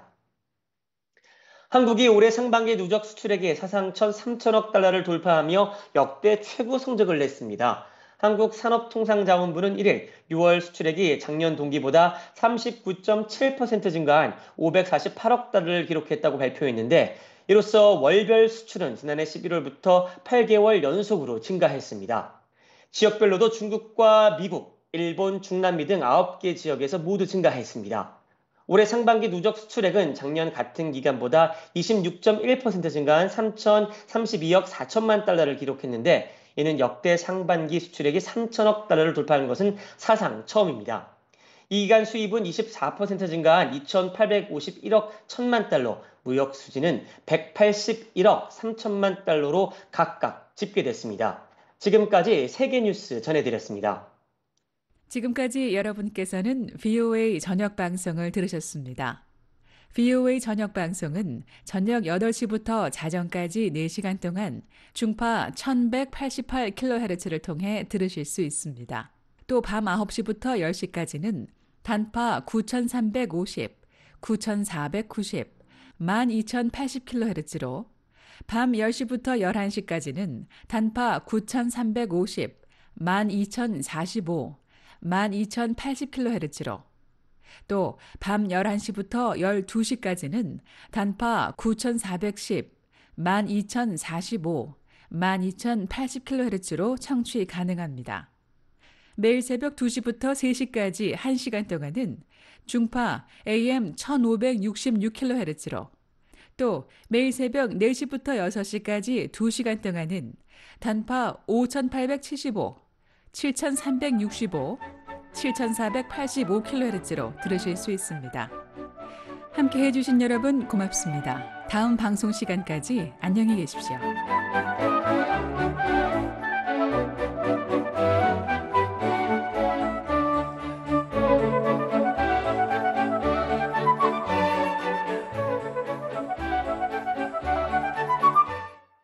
한국이 올해 상반기 누적 수출액이 사상 첫 삼천억 달러를 돌파하며 역대 최고 성적을 냈습니다. 한국산업통상자원부는 일일 유월 수출액이 작년 동기보다 삼십구 점 칠 퍼센트 증가한 오백사십팔억 달러를 기록했다고 발표했는데 이로써 월별 수출은 지난해 십일월부터 팔 개월 연속으로 증가했습니다. 지역별로도 중국과 미국, 일본, 중남미 등 아홉 개 지역에서 모두 증가했습니다. 올해 상반기 누적 수출액은 작년 같은 기간보다 이십육 점 일 퍼센트 증가한 삼천삼십이억 사천만 달러를 기록했는데 이는 역대 상반기 수출액이 삼천억 달러를 돌파한 것은 사상 처음입니다. 이 기간 수입은 이십사 퍼센트 증가한 이천팔백오십일억 천만 달러, 무역 수지는 백팔십일억 삼천만 달러로 각각 집계됐습니다. 지금까지 세계뉴스 전해드렸습니다. 지금까지 여러분께서는 브이오에이 저녁 방송을 들으셨습니다. 브이오에이 저녁 방송은 저녁 여덟 시부터 자정까지 네 시간 동안 중파 천백팔십팔 킬로헤르츠를 통해 들으실 수 있습니다. 또 밤 아홉 시부터 열 시까지는 단파 구천삼백오십, 구천사백구십, 만 이천팔십 킬로헤르츠로 밤 열 시부터 열한 시까지는 단파 구천삼백오십, 만 이천사십오, 만 이천팔십 킬로헤르츠로 또 밤 열한 시부터 열두 시까지는 단파 구천사백십, 만 이천사십오, 만 이천팔십 킬로헤르츠로 청취 가능합니다. 매일 새벽 두 시부터 세 시까지 한 시간 동안은 중파 에이엠 천오백육십육 킬로헤르츠로, 또 매일 새벽 네 시부터 여섯 시까지 두 시간 동안은 단파 오천팔백칠십오, 칠천삼백육십오, 칠천사백팔십오 킬로헤르츠로 들으실 수 있습니다. 함께 해주신 여러분 고맙습니다. 다음 방송 시간까지 안녕히 계십시오.